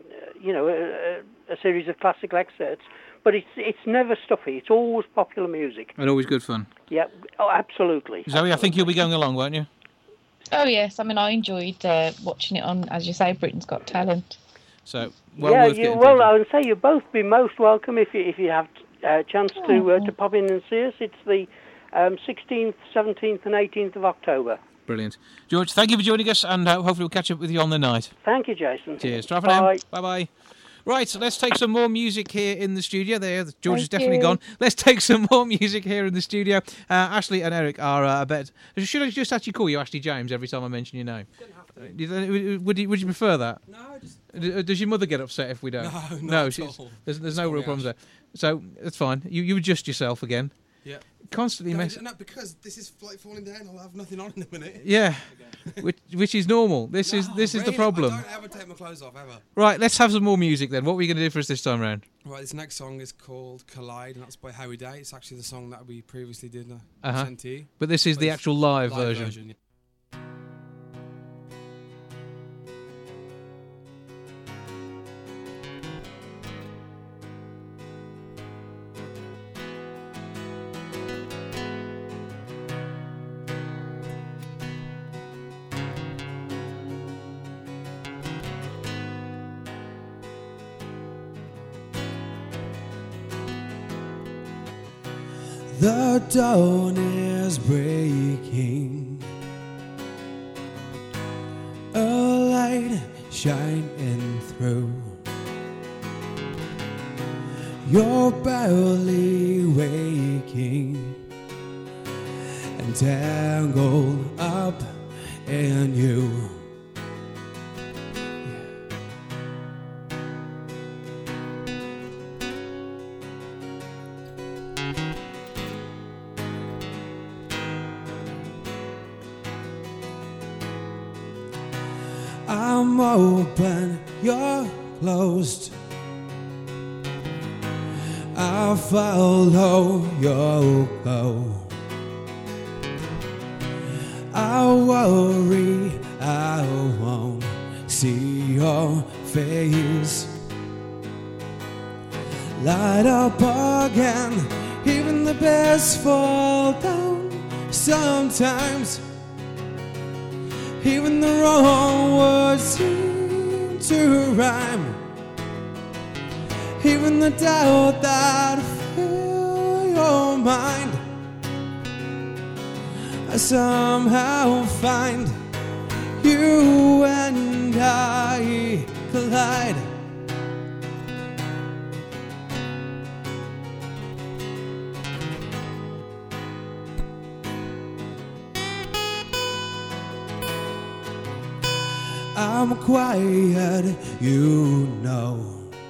[SPEAKER 9] series of classical excerpts, but it's never stuffy. It's always popular music
[SPEAKER 2] and always good fun.
[SPEAKER 9] Yeah, absolutely.
[SPEAKER 2] Zoe, I think you'll be going along, won't you?
[SPEAKER 3] Oh yes, I mean I enjoyed watching it on, as you say, Britain's Got Talent.
[SPEAKER 2] So
[SPEAKER 9] I would say you'll both be most welcome if you have a chance to pop in and see us. It's the 16th, 17th, and 18th of October.
[SPEAKER 2] Brilliant, George. Thank you for joining us, and hopefully we'll catch up with you on the night.
[SPEAKER 9] Thank you, Jason.
[SPEAKER 2] Cheers. Bye for now. Bye bye. Right, so let's take some more music here in the studio. There, George is
[SPEAKER 3] Thank
[SPEAKER 2] definitely
[SPEAKER 3] you.
[SPEAKER 2] gone. Let's take some more music here in the studio. Ashley and Eric are a bit... Should I just actually call you Ashley James every time I mention your name? Would you prefer that?
[SPEAKER 8] No, just...
[SPEAKER 2] Does your mother get upset if we don't?
[SPEAKER 8] No,
[SPEAKER 2] there's no real problems there. So, that's fine. You adjust yourself again.
[SPEAKER 8] Yeah.
[SPEAKER 2] Constantly
[SPEAKER 8] No, because this is like falling down. I'll have nothing on in a minute.
[SPEAKER 2] Yeah, which is normal. This is the problem.
[SPEAKER 8] I don't ever take my clothes off, ever.
[SPEAKER 2] Right, let's have some more music then. What are we going to do for us this time round?
[SPEAKER 8] Right, this next song is called Collide, and that's by Howie Day. It's actually the song that we previously did sent to you.
[SPEAKER 2] But this is the actual live version.
[SPEAKER 8] Yeah.
[SPEAKER 7] The dawn is breaking, a light shining through. You're barely waking, entangled up in you. I'm open, you're closed. I'll follow your go. I'll worry, I won't see your face. Light up again, even the best fall down sometimes. Even the wrong words seem to rhyme. Even the doubt that fill your mind, I somehow find you and I collide. I'm quiet, you know.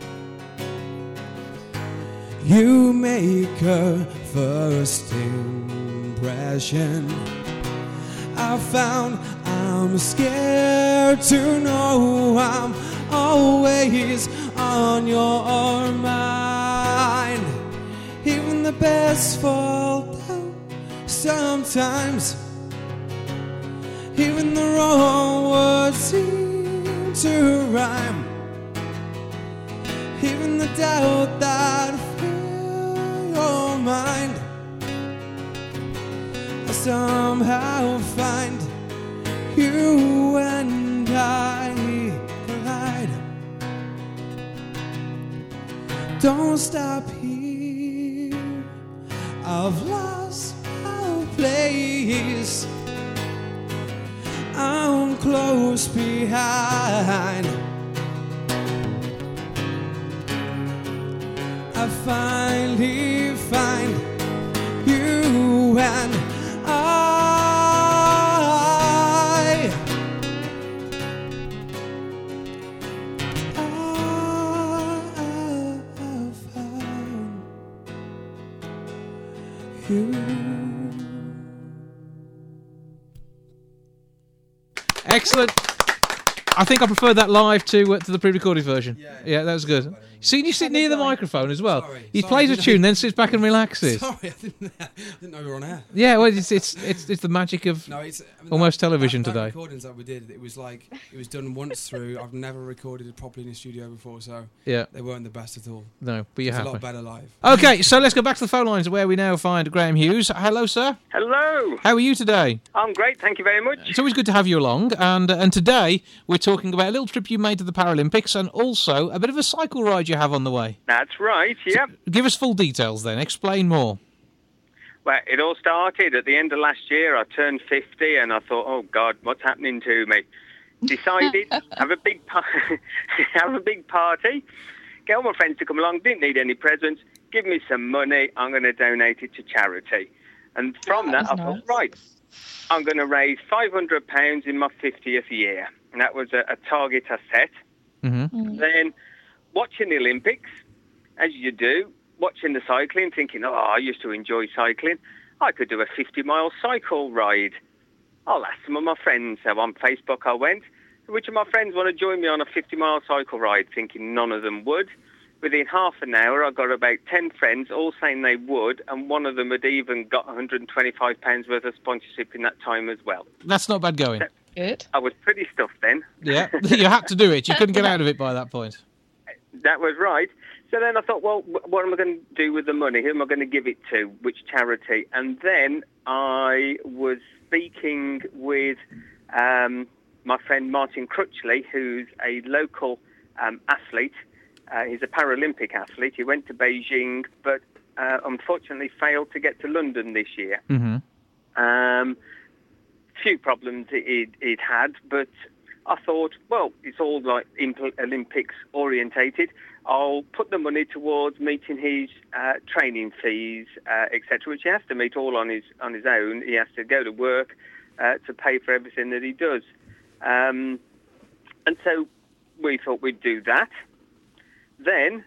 [SPEAKER 7] You make a first impression. I found I'm scared to know I'm always on your mind. Even the best fall down sometimes. Even the wrong words seem to rhyme. Even the doubt that fill your mind, I somehow find you and I collide. Don't stop here, I've lost our place. I'm close behind. I finally find you and I found you.
[SPEAKER 2] Excellent. I think I prefer that live to the pre-recorded version. Yeah, that was good. See, you sit near the microphone as well. He plays a tune, then sits back and relaxes.
[SPEAKER 8] Sorry, I didn't know we were on air.
[SPEAKER 2] Yeah, well, it's the magic of almost television
[SPEAKER 8] that
[SPEAKER 2] today.
[SPEAKER 8] Recordings that we did, it was done once through. I've never recorded it properly in a studio before, so
[SPEAKER 2] yeah,
[SPEAKER 8] they weren't the best at all.
[SPEAKER 2] No, but you're
[SPEAKER 8] it's
[SPEAKER 2] happy.
[SPEAKER 8] a lot better live.
[SPEAKER 2] Okay, so let's go back to the phone lines where we now find Graham Hughes. Hello, sir.
[SPEAKER 10] Hello.
[SPEAKER 2] How are you today?
[SPEAKER 10] I'm great, thank you very much.
[SPEAKER 2] It's always good to have you along, and today we're talking about a little trip you made to the Paralympics and also a bit of a cycle ride you have on the way.
[SPEAKER 10] That's right, yeah.
[SPEAKER 2] So give us full details then. Explain more.
[SPEAKER 10] Well, it all started at the end of last year. I turned 50 and I thought, oh, God, what's happening to me? Decided have a big party. get all my friends to come along, didn't need any presents, give me some money, I'm going to donate it to charity. And from that, I thought, right, I'm going to raise £500 in my 50th year. And that was a target I set. Then watching the Olympics, as you do, watching the cycling, thinking, I used to enjoy cycling. I could do a 50-mile cycle ride. I'll ask some of my friends. So on Facebook I went, which of my friends want to join me on a 50-mile cycle ride, thinking none of them would. Within half an hour, I got about 10 friends, all saying they would, and one of them had even got £125 worth of sponsorship in that time as well.
[SPEAKER 2] That's not bad going.
[SPEAKER 3] Good.
[SPEAKER 10] I was pretty stuffed then.
[SPEAKER 2] Yeah, you had to do it. You couldn't get out of it by that point.
[SPEAKER 10] That was right. So then I thought, well, what am I going to do with the money? Who am I going to give it to? Which charity? And then I was speaking with my friend Martin Crutchley, who's a local athlete. He's a Paralympic athlete. He went to Beijing, but unfortunately failed to get to London this year. Few problems he'd had, but I thought, well, it's all like Olympics orientated. I'll put the money towards meeting his training fees, etc., which he has to meet all on his own. He has to go to work to pay for everything that he does. And so we thought we'd do that. Then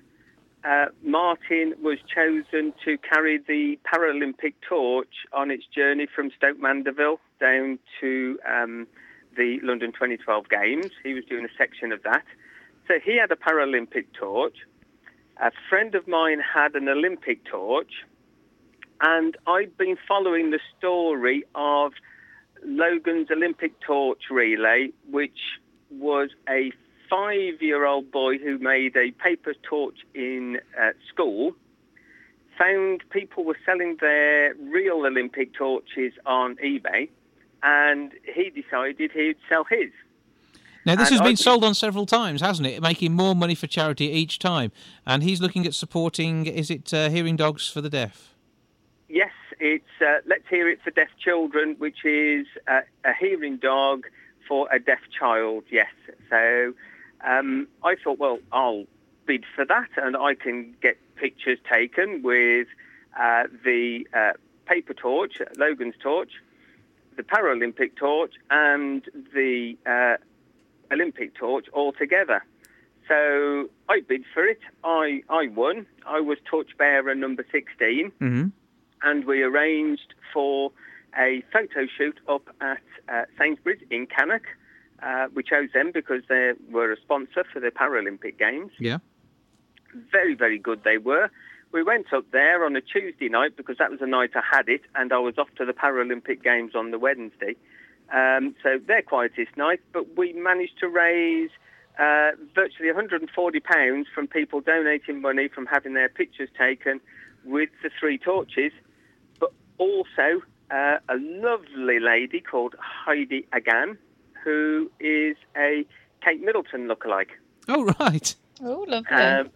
[SPEAKER 10] Martin was chosen to carry the Paralympic torch on its journey from Stoke Mandeville down to the London 2012 Games. He was doing a section of that. So he had a Paralympic torch. A friend of mine had an Olympic torch. And I've been following the story of Logan's Olympic torch relay, which was a 5-year-old boy who made a paper torch in school, found people were selling their real Olympic torches on eBay, and he decided he'd sell his.
[SPEAKER 2] Now, this has been sold on several times, hasn't it? Making more money for charity each time. And he's looking at supporting, is it Hearing Dogs for the Deaf?
[SPEAKER 10] Yes, it's Let's Hear It for Deaf Children, which is a hearing dog for a deaf child, yes. So I thought, well, I'll bid for that, and I can get pictures taken with the paper torch, Logan's torch, the Paralympic torch, and the Olympic torch all together. So I bid for it. I won. I was torchbearer number 16, and we arranged for a photo shoot up at Sainsbury's in Cannock. We chose them because they were a sponsor for the Paralympic Games.
[SPEAKER 2] Yeah.
[SPEAKER 10] Very, very good they were. We went up there on a Tuesday night because that was the night I had it, and I was off to the Paralympic Games on the Wednesday. So their quietest night, but we managed to raise virtually £140 from people donating money from having their pictures taken with the 3 torches, but also a lovely lady called Heidi Agan, who is a Kate Middleton lookalike.
[SPEAKER 2] Oh, right.
[SPEAKER 3] Oh, lovely.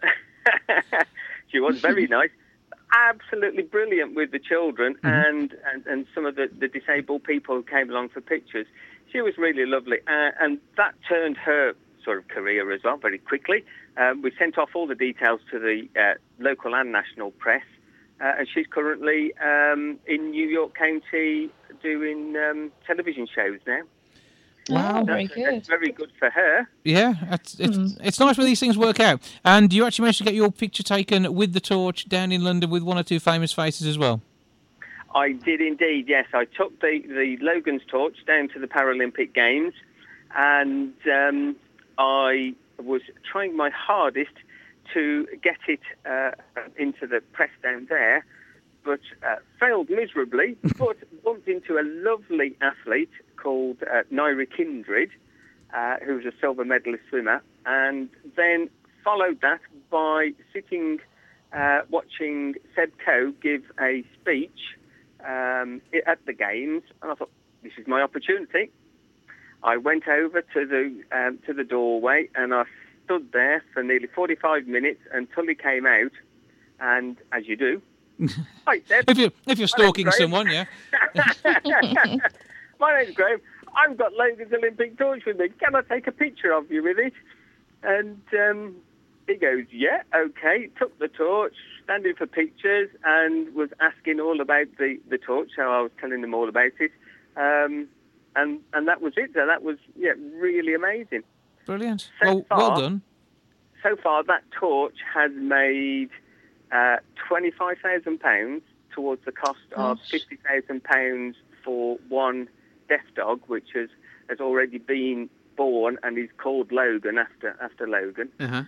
[SPEAKER 10] She was very nice. Absolutely brilliant with the children and some of the disabled people who came along for pictures. She was really lovely. And that turned her sort of career as well very quickly. We sent off all the details to the local and national press. And she's currently in New York County doing television shows now.
[SPEAKER 2] Wow,
[SPEAKER 3] very good.
[SPEAKER 10] That's very good for her.
[SPEAKER 2] Yeah, it's nice when these things work out. And you actually managed to get your picture taken with the torch down in London with 1 or 2 famous faces as well.
[SPEAKER 10] I did indeed, yes. I took the Logan's torch down to the Paralympic Games, and I was trying my hardest to get it into the press down there, but failed miserably, but bumped into a lovely athlete called Naira Kindred, who's a silver medalist swimmer, and then followed that by sitting watching Seb Coe give a speech at the Games, and I thought, this is my opportunity. I went over to the doorway, and I stood there for nearly 45 minutes until he came out, and as you do, hi Seb.
[SPEAKER 2] If you're stalking someone, yeah.
[SPEAKER 10] My name's Graham. I've got Logan's Olympic torch with me. Can I take a picture of you with it? And he goes, yeah, okay, took the torch, standing for pictures, and was asking all about the torch, so I was telling him all about it. And that was it. So that was, really amazing.
[SPEAKER 2] Brilliant.
[SPEAKER 10] So
[SPEAKER 2] well done.
[SPEAKER 10] So far, that torch has made £25,000 towards the cost of £50,000 for one deaf dog, which has already been born and is called Logan after Logan.
[SPEAKER 2] Uh-huh.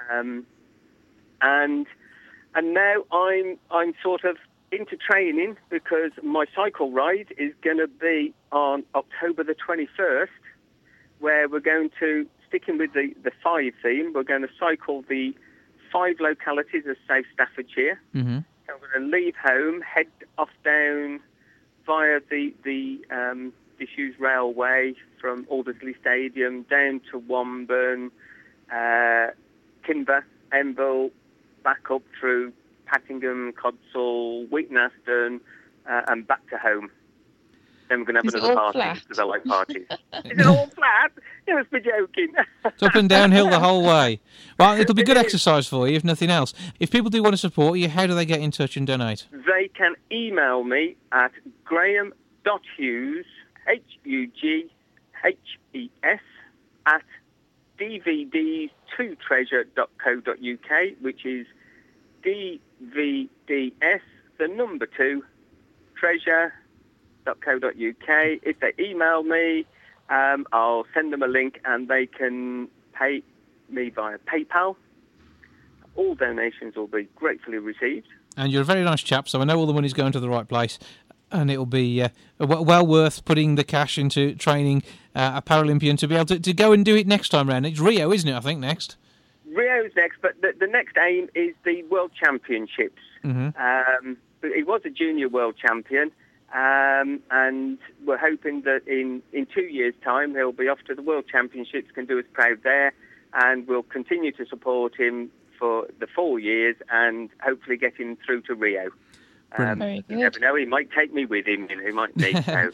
[SPEAKER 10] And now I'm sort of into training because my cycle ride is going to be on October the 21st, where we're going to, sticking with the 5 theme, we're going to cycle the 5 localities of South Staffordshire.
[SPEAKER 2] Mm-hmm.
[SPEAKER 10] I'm going to leave home, head off down via the disused railway from Aldersley Stadium down to Womburn, Kinver, Enville, back up through Pattingham, Codsall, Wheaton Aston, and back to home. Then we're going to have another party because I like parties. Is it all flat? You must be joking.
[SPEAKER 2] It's up and downhill the whole way. Well, it'll be good exercise for you, if nothing else. If people do want to support you, how do they get in touch and donate?
[SPEAKER 10] They can email me at graham.hughes, HUGHES, at dvds2treasure.co.uk, which is DVDS, the number 2, treasure.co.uk. If they email me, I'll send them a link and they can pay me via PayPal. All donations will be gratefully received.
[SPEAKER 2] And you're a very nice chap, so I know all the money's going to the right place. And it'll be well worth putting the cash into training a Paralympian to be able to go and do it next time round. It's Rio, isn't it, I think, next?
[SPEAKER 10] Rio's next, but the next aim is the World Championships.
[SPEAKER 2] Mm-hmm.
[SPEAKER 10] He was a junior world champion, and we're hoping that in 2 years' time he'll be off to the World Championships, can do us proud there, and we'll continue to support him for the 4 years and hopefully get him through to Rio.
[SPEAKER 3] Very good.
[SPEAKER 10] You never know, he might take me with him, he might need to.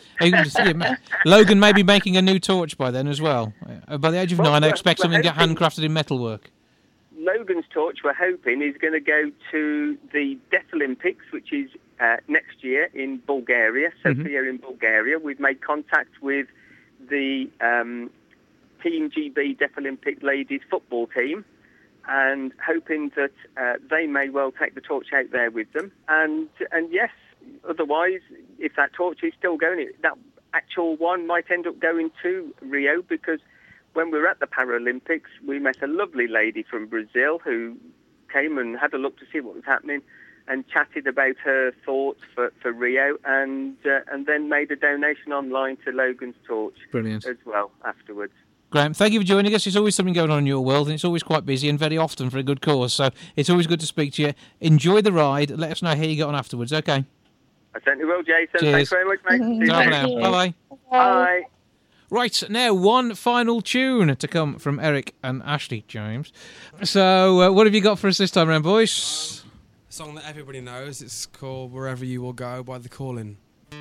[SPEAKER 2] Logan may be making a new torch by then as well. By the age of 9, I expect something handcrafted in metalwork.
[SPEAKER 10] Logan's torch, we're hoping, is going to go to the Deaf Olympics, which is next year in Bulgaria, Sofia in Bulgaria. We've made contact with the Team GB Deaf Olympic ladies football team, and hoping that they may well take the torch out there with them. And yes, otherwise, if that torch is still going, that actual one might end up going to Rio, because when we were at the Paralympics, we met a lovely lady from Brazil who came and had a look to see what was happening and chatted about her thoughts for Rio, and then made a donation online to Logan's torch.
[SPEAKER 2] Brilliant.
[SPEAKER 10] As well afterwards.
[SPEAKER 2] Graham, thank you for joining us. There's always something going on in your world, and it's always quite busy and very often for a good cause. So it's always good to speak to you. Enjoy the ride. Let us know how you get on afterwards, okay?
[SPEAKER 10] I certainly will, Jason.
[SPEAKER 2] Cheers.
[SPEAKER 10] Thanks very much, mate. See you soon.
[SPEAKER 2] Bye-bye.
[SPEAKER 10] Bye.
[SPEAKER 2] Right, now one final tune to come from Eric and Ashley James. So what have you got for us this time around, boys?
[SPEAKER 8] A song that everybody knows. It's called Wherever You Will Go by The Calling.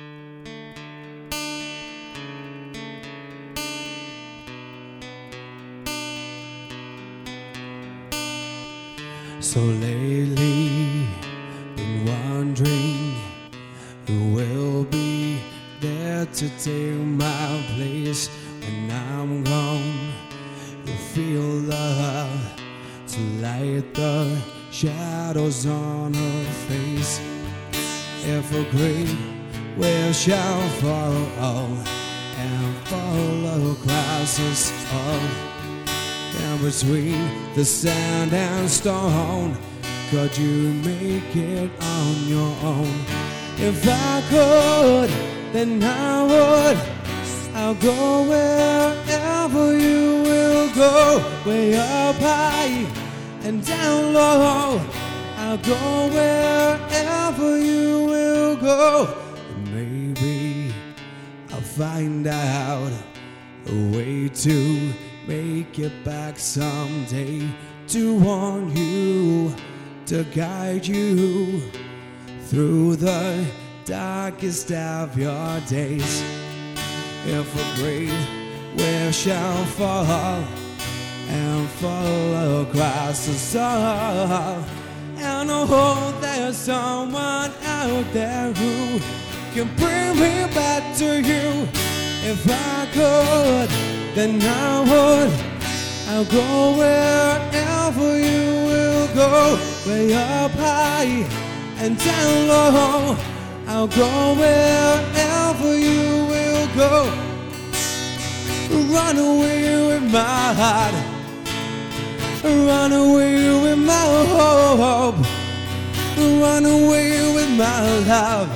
[SPEAKER 8] So lately, been wondering who will be there to take my place when I'm gone. You'll feel love to light the shadows on her face. If a great wave shall follow and follow crosses of and between the sand and stone, could you make it on your own? If I could, then I would. I'll go wherever you will go, way up high and down low. I'll go wherever you will go. And maybe I'll find out a way to make it back someday, to warn you, to guide you through the darkest of your days. If a great wave shall fall
[SPEAKER 7] and fall across the soul. And I hope there's someone out there who can bring me back to you. If I could, then I would. I'll go wherever you will go, way up high and down low. I'll go wherever you will go. Run away with my heart, run away with my hope, run away with my love.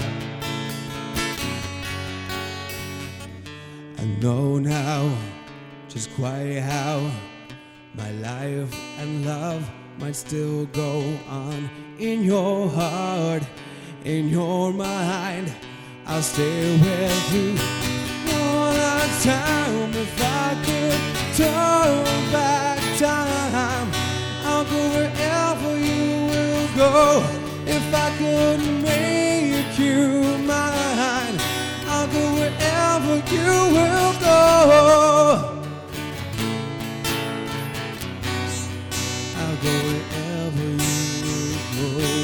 [SPEAKER 7] I know now just quite how my life and love might still go on in your heart, in your mind. I'll stay with you one last time. If I could turn back time, I'll go wherever you will go. If I could make you mine, I'll go wherever you will go. I'll go wherever you will go.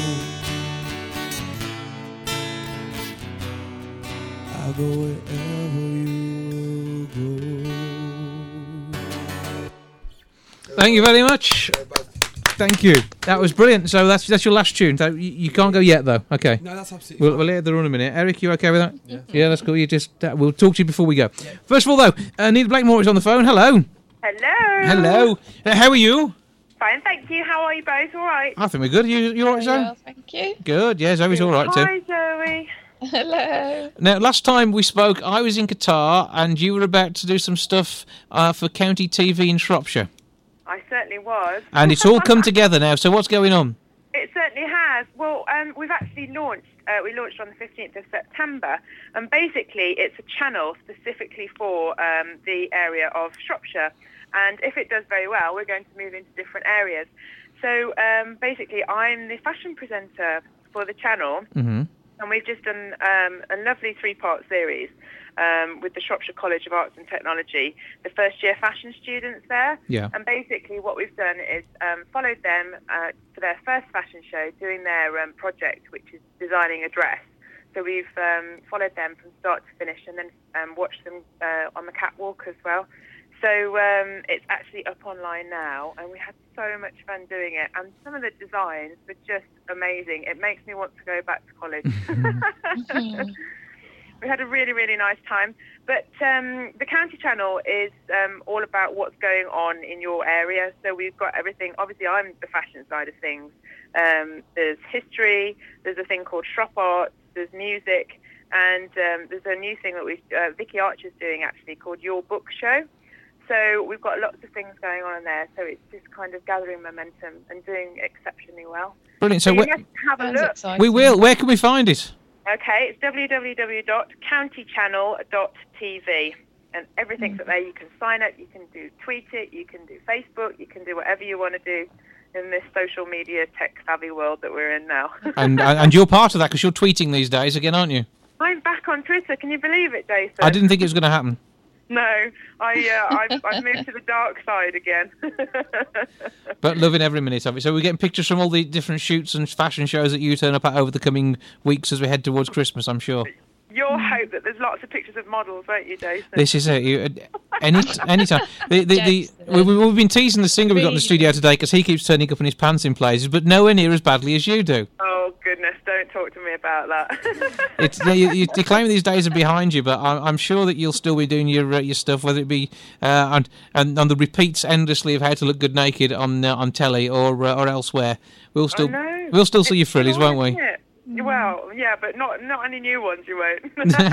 [SPEAKER 7] I'll go wherever you will go.
[SPEAKER 2] Thank you very much. Thank you. That was brilliant. So that's your last tune. You can't go yet, though. Okay.
[SPEAKER 8] No, that's absolutely
[SPEAKER 2] We'll let the run a minute. Eric, you okay with that? Yeah, that's cool. You just we'll talk to you before we go. Yeah. First of all, though, Neil Blackmore is on the phone. Hello.
[SPEAKER 11] Hello.
[SPEAKER 2] Hello. How are you?
[SPEAKER 11] Fine, thank you. How are you both? All right.
[SPEAKER 2] I think we're good. You all right, Zoe?
[SPEAKER 3] Well, thank you.
[SPEAKER 2] Good. Yeah, Zoe's all right too.
[SPEAKER 11] Hi, Zoe.
[SPEAKER 3] Hello.
[SPEAKER 2] Now, last time we spoke, I was in Qatar, and you were about to do some stuff for County TV in Shropshire.
[SPEAKER 11] I certainly was.
[SPEAKER 2] And it's all come together now. So what's going on?
[SPEAKER 11] It certainly has. Well, we've actually launched. We launched on the 15th of September, and basically it's a channel specifically for the area of Shropshire. And if it does very well, we're going to move into different areas. So basically, I'm the fashion presenter for the channel, and we've just done a lovely 3-part series with the Shropshire College of Arts and Technology, the first-year fashion students there.
[SPEAKER 2] Yeah.
[SPEAKER 11] And basically what we've done is followed them for their first fashion show, doing their project, which is designing a dress. So we've followed them from start to finish, and then watched them on the catwalk as well. So it's actually up online now, and we had so much fun doing it. And some of the designs were just amazing. It makes me want to go back to college. We had a really, really nice time. But the County Channel is all about what's going on in your area. So we've got everything. Obviously, I'm the fashion side of things. There's history. There's a thing called Shrop Arts. There's music. And there's a new thing that Vicky Archer's doing, actually, called Your Book Show. So we've got lots of things going on in there. So it's just kind of gathering momentum and doing exceptionally well.
[SPEAKER 2] Brilliant.
[SPEAKER 11] So you have to have a look.
[SPEAKER 2] We will. Where can we find it?
[SPEAKER 11] Okay, it's www.countychannel.tv, and everything's up there. You can sign up, you can tweet it, you can do Facebook, you can do whatever you want to do in this social media tech-savvy world that we're in now.
[SPEAKER 2] and you're part of that because you're tweeting these days again, aren't you?
[SPEAKER 11] I'm back on Twitter. Can you believe it, Jason?
[SPEAKER 2] I didn't think it was going to happen.
[SPEAKER 11] No, I've moved to the dark side again.
[SPEAKER 2] But loving every minute of it. So we're getting pictures from all the different shoots and fashion shows that you turn up at over the coming weeks as we head towards Christmas, I'm sure.
[SPEAKER 11] You'll hope that there's lots of pictures of models, won't you, Jason?
[SPEAKER 2] This is it. Anytime. We've been teasing the singer we got in the studio today because he keeps turning up in his pants in places, but nowhere near as badly as you do.
[SPEAKER 11] Oh, goodness, don't talk to me about that.
[SPEAKER 2] You claim these days are behind you, but I'm sure that you'll still be doing your stuff, whether it be on the repeats endlessly of how to look good naked on telly or elsewhere. We'll still see your frillies, won't we?
[SPEAKER 11] Well, yeah, but not any new ones, you won't.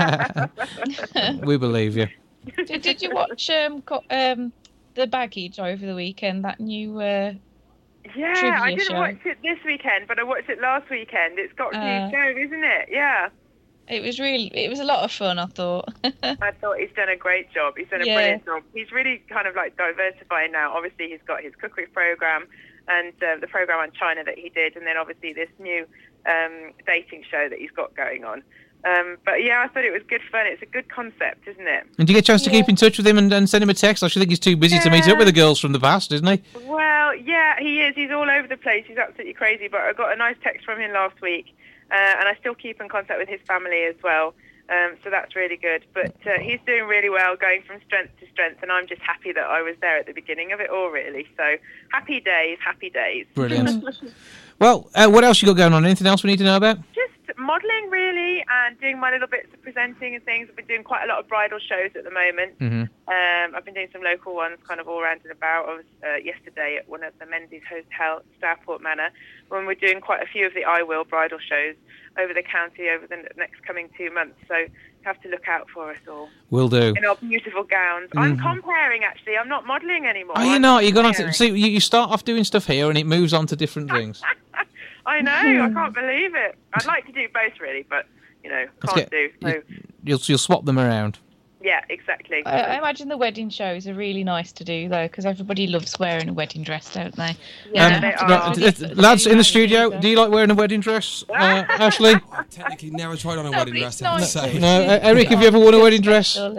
[SPEAKER 2] We believe you.
[SPEAKER 3] Did you watch the Baggage over the weekend? That new
[SPEAKER 11] yeah, I didn't
[SPEAKER 3] show?
[SPEAKER 11] watch it this weekend, but I watched it last weekend. It's got Hugh Joe, isn't it? Yeah.
[SPEAKER 3] It was a lot of fun, I thought.
[SPEAKER 11] I thought he's done a great job. He's done a brilliant job. He's really kind of like diversifying now. Obviously, he's got his cookery program and the program on China that he did, and then obviously this new dating show that he's got going on. But yeah, I thought it was good fun. It's a good concept, isn't it?
[SPEAKER 2] And do you get a chance to keep in touch with him and send him a text? I should think he's too busy to meet up with the girls from the past, isn't he?
[SPEAKER 11] Well, yeah, he is. He's all over the place. He's absolutely crazy. But I got a nice text from him last week, and I still keep in contact with his family as well. So that's really good. But he's doing really well, going from strength to strength, and I'm just happy that I was there at the beginning of it all, really. So happy days, happy days.
[SPEAKER 2] Brilliant. Well, what else you got going on? Anything else we need to know about?
[SPEAKER 11] Just modelling, really, and doing my little bits of presenting and things. I've been doing quite a lot of bridal shows at the moment.
[SPEAKER 2] Mm-hmm.
[SPEAKER 11] I've been doing some local ones kind of all around and about. I was yesterday at one of the Menzies Hotel, Stourport Manor, when we're doing quite a few of the I Will bridal shows over the county over the next coming 2 months. So you have to look out for us all.
[SPEAKER 2] Will do.
[SPEAKER 11] In our beautiful gowns. I'm comparing, actually. I'm not modelling anymore.
[SPEAKER 2] Oh, you're not. You're going to see. You start off doing stuff here, and it moves on to different things.
[SPEAKER 11] I know. I can't believe it. I'd like to do both, really, but can't do. So
[SPEAKER 2] you'll swap them around.
[SPEAKER 11] Yeah, exactly.
[SPEAKER 3] I imagine the wedding shows are really nice to do, though, because everybody loves wearing a wedding dress, don't they?
[SPEAKER 11] Yeah, they are.
[SPEAKER 2] Lads in the studio, do you like wearing a wedding dress, Ashley?
[SPEAKER 8] I've technically never tried on a wedding dress. I have to say.
[SPEAKER 2] No, Eric, have you ever worn a wedding dress?
[SPEAKER 8] No.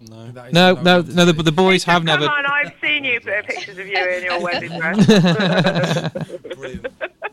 [SPEAKER 2] The boys have never.
[SPEAKER 11] Come on, I've seen you put pictures of you in your wedding dress.
[SPEAKER 8] Brilliant.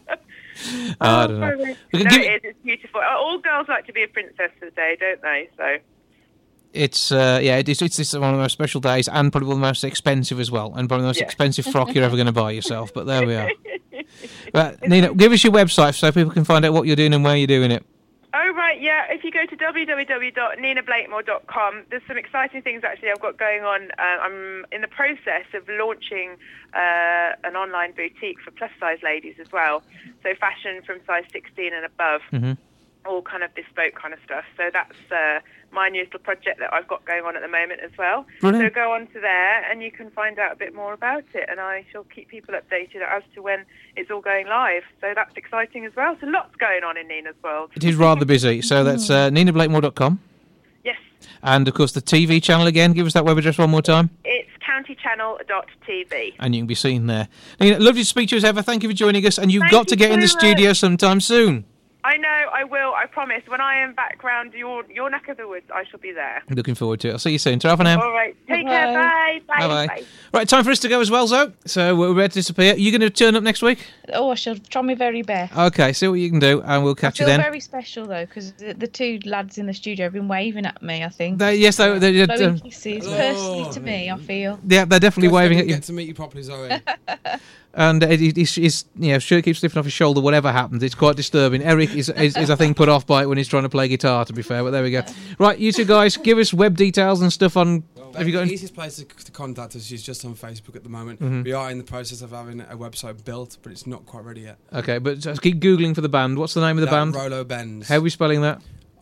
[SPEAKER 2] I don't know.
[SPEAKER 11] No, it's beautiful. All girls like to be a princess today, don't they? So.
[SPEAKER 2] It's it's one of the most special days, and probably one of the most expensive as well, and probably the most expensive frock you're ever going to buy yourself. But there we are. But Nina, give us your website so people can find out what you're doing and where you're doing it.
[SPEAKER 11] Oh, right, yeah. If you go to www.ninablatemore.com, there's some exciting things, actually, I've got going on. I'm in the process of launching an online boutique for plus-size ladies as well. So fashion from size 16 and above.
[SPEAKER 2] Mm-hmm.
[SPEAKER 11] All kind of bespoke kind of stuff. So that's my new little project that I've got going on at the moment as well.
[SPEAKER 2] Brilliant.
[SPEAKER 11] So go on to there and you can find out a bit more about it, and I shall keep people updated as to when it's all going live. So that's exciting as well. So lots going on in Nina's world.
[SPEAKER 2] It is rather busy. So that's ninablatemore.com.
[SPEAKER 11] Yes.
[SPEAKER 2] And, of course, the TV channel again. Give us that web address one more time.
[SPEAKER 11] It's countychannel.tv.
[SPEAKER 2] And you can be seen there. Nina, lovely to speak to you as ever. Thank you for joining us. And you've got to get in the
[SPEAKER 11] so
[SPEAKER 2] studio
[SPEAKER 11] much.
[SPEAKER 2] sometime soon.
[SPEAKER 11] I know, I will, I promise. When I am back round your neck of the woods, I shall be there.
[SPEAKER 2] Looking forward to it. I'll see you soon. Ta-ra for now.
[SPEAKER 11] All right, take care, bye.
[SPEAKER 2] Bye-bye. Right, time for us to go as well, Zoe. So we're ready to disappear. You going to turn up next week?
[SPEAKER 3] Oh, I shall try my very best.
[SPEAKER 2] Okay, see what you can do, and we'll catch you then.
[SPEAKER 3] I feel very special, though, because the two lads in the studio have been waving at me, I think.
[SPEAKER 2] They're
[SPEAKER 3] blowing kisses, personally to me, I feel.
[SPEAKER 2] Yeah, they're definitely waving at you.
[SPEAKER 8] Get to meet you properly, Zoe.
[SPEAKER 2] And his shirt keeps lifting off his shoulder. Whatever happens, it's quite disturbing. Eric is I think put off by it when he's trying to play guitar. To be fair, but there we go. Right, you two guys, give us web details and stuff on. Have you got?
[SPEAKER 8] The easiest place to contact us is just on Facebook at the moment.
[SPEAKER 2] Mm-hmm.
[SPEAKER 8] We are in the process of having a website built, but it's not quite ready yet.
[SPEAKER 2] Okay, but just keep googling for the band. What's the name of the band?
[SPEAKER 8] Rolo Benz.
[SPEAKER 2] How are we spelling that?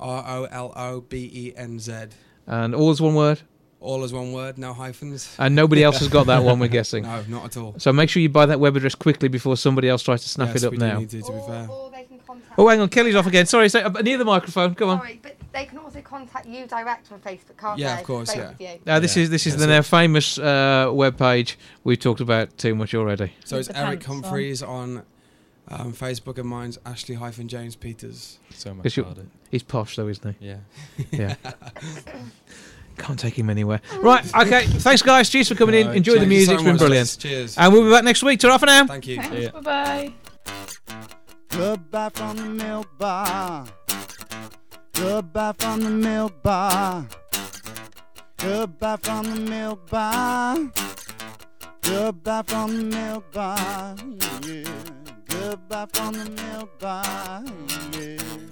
[SPEAKER 8] ROLOBENZ.
[SPEAKER 2] And all is one word.
[SPEAKER 8] All is one word, no hyphens.
[SPEAKER 2] And nobody else has got that one, we're guessing.
[SPEAKER 8] No, not at all.
[SPEAKER 2] So make sure you buy that web address quickly before somebody else tries to snap it up now.
[SPEAKER 8] Need to be fair.
[SPEAKER 5] Or they can contact
[SPEAKER 2] Oh, hang on, Kelly's off again. Sorry, near the microphone. Come on.
[SPEAKER 5] Sorry, but they can also contact you direct on Facebook, can't they?
[SPEAKER 8] Yeah, of course,
[SPEAKER 5] Both of you.
[SPEAKER 2] This is the now famous web page we've talked about too much already.
[SPEAKER 8] So it's Eric Humphreys on Facebook, and mine's Ashley-James Peters.
[SPEAKER 4] So much harder.
[SPEAKER 2] He's posh though, isn't he?
[SPEAKER 4] Yeah.
[SPEAKER 2] Yeah. Can't take him anywhere. Right, okay. Thanks, guys. Cheers for coming in. Enjoy the music. It's been brilliant.
[SPEAKER 8] Cheers.
[SPEAKER 2] And we'll be back next week. Ta-ra for now.
[SPEAKER 8] Thank you.
[SPEAKER 3] Thanks, bye-bye.
[SPEAKER 1] Goodbye from the milk bar. Goodbye from the milk bar. Goodbye from the milk bar. Goodbye from the milk bar. Yeah. Goodbye from the milk bar. Yeah.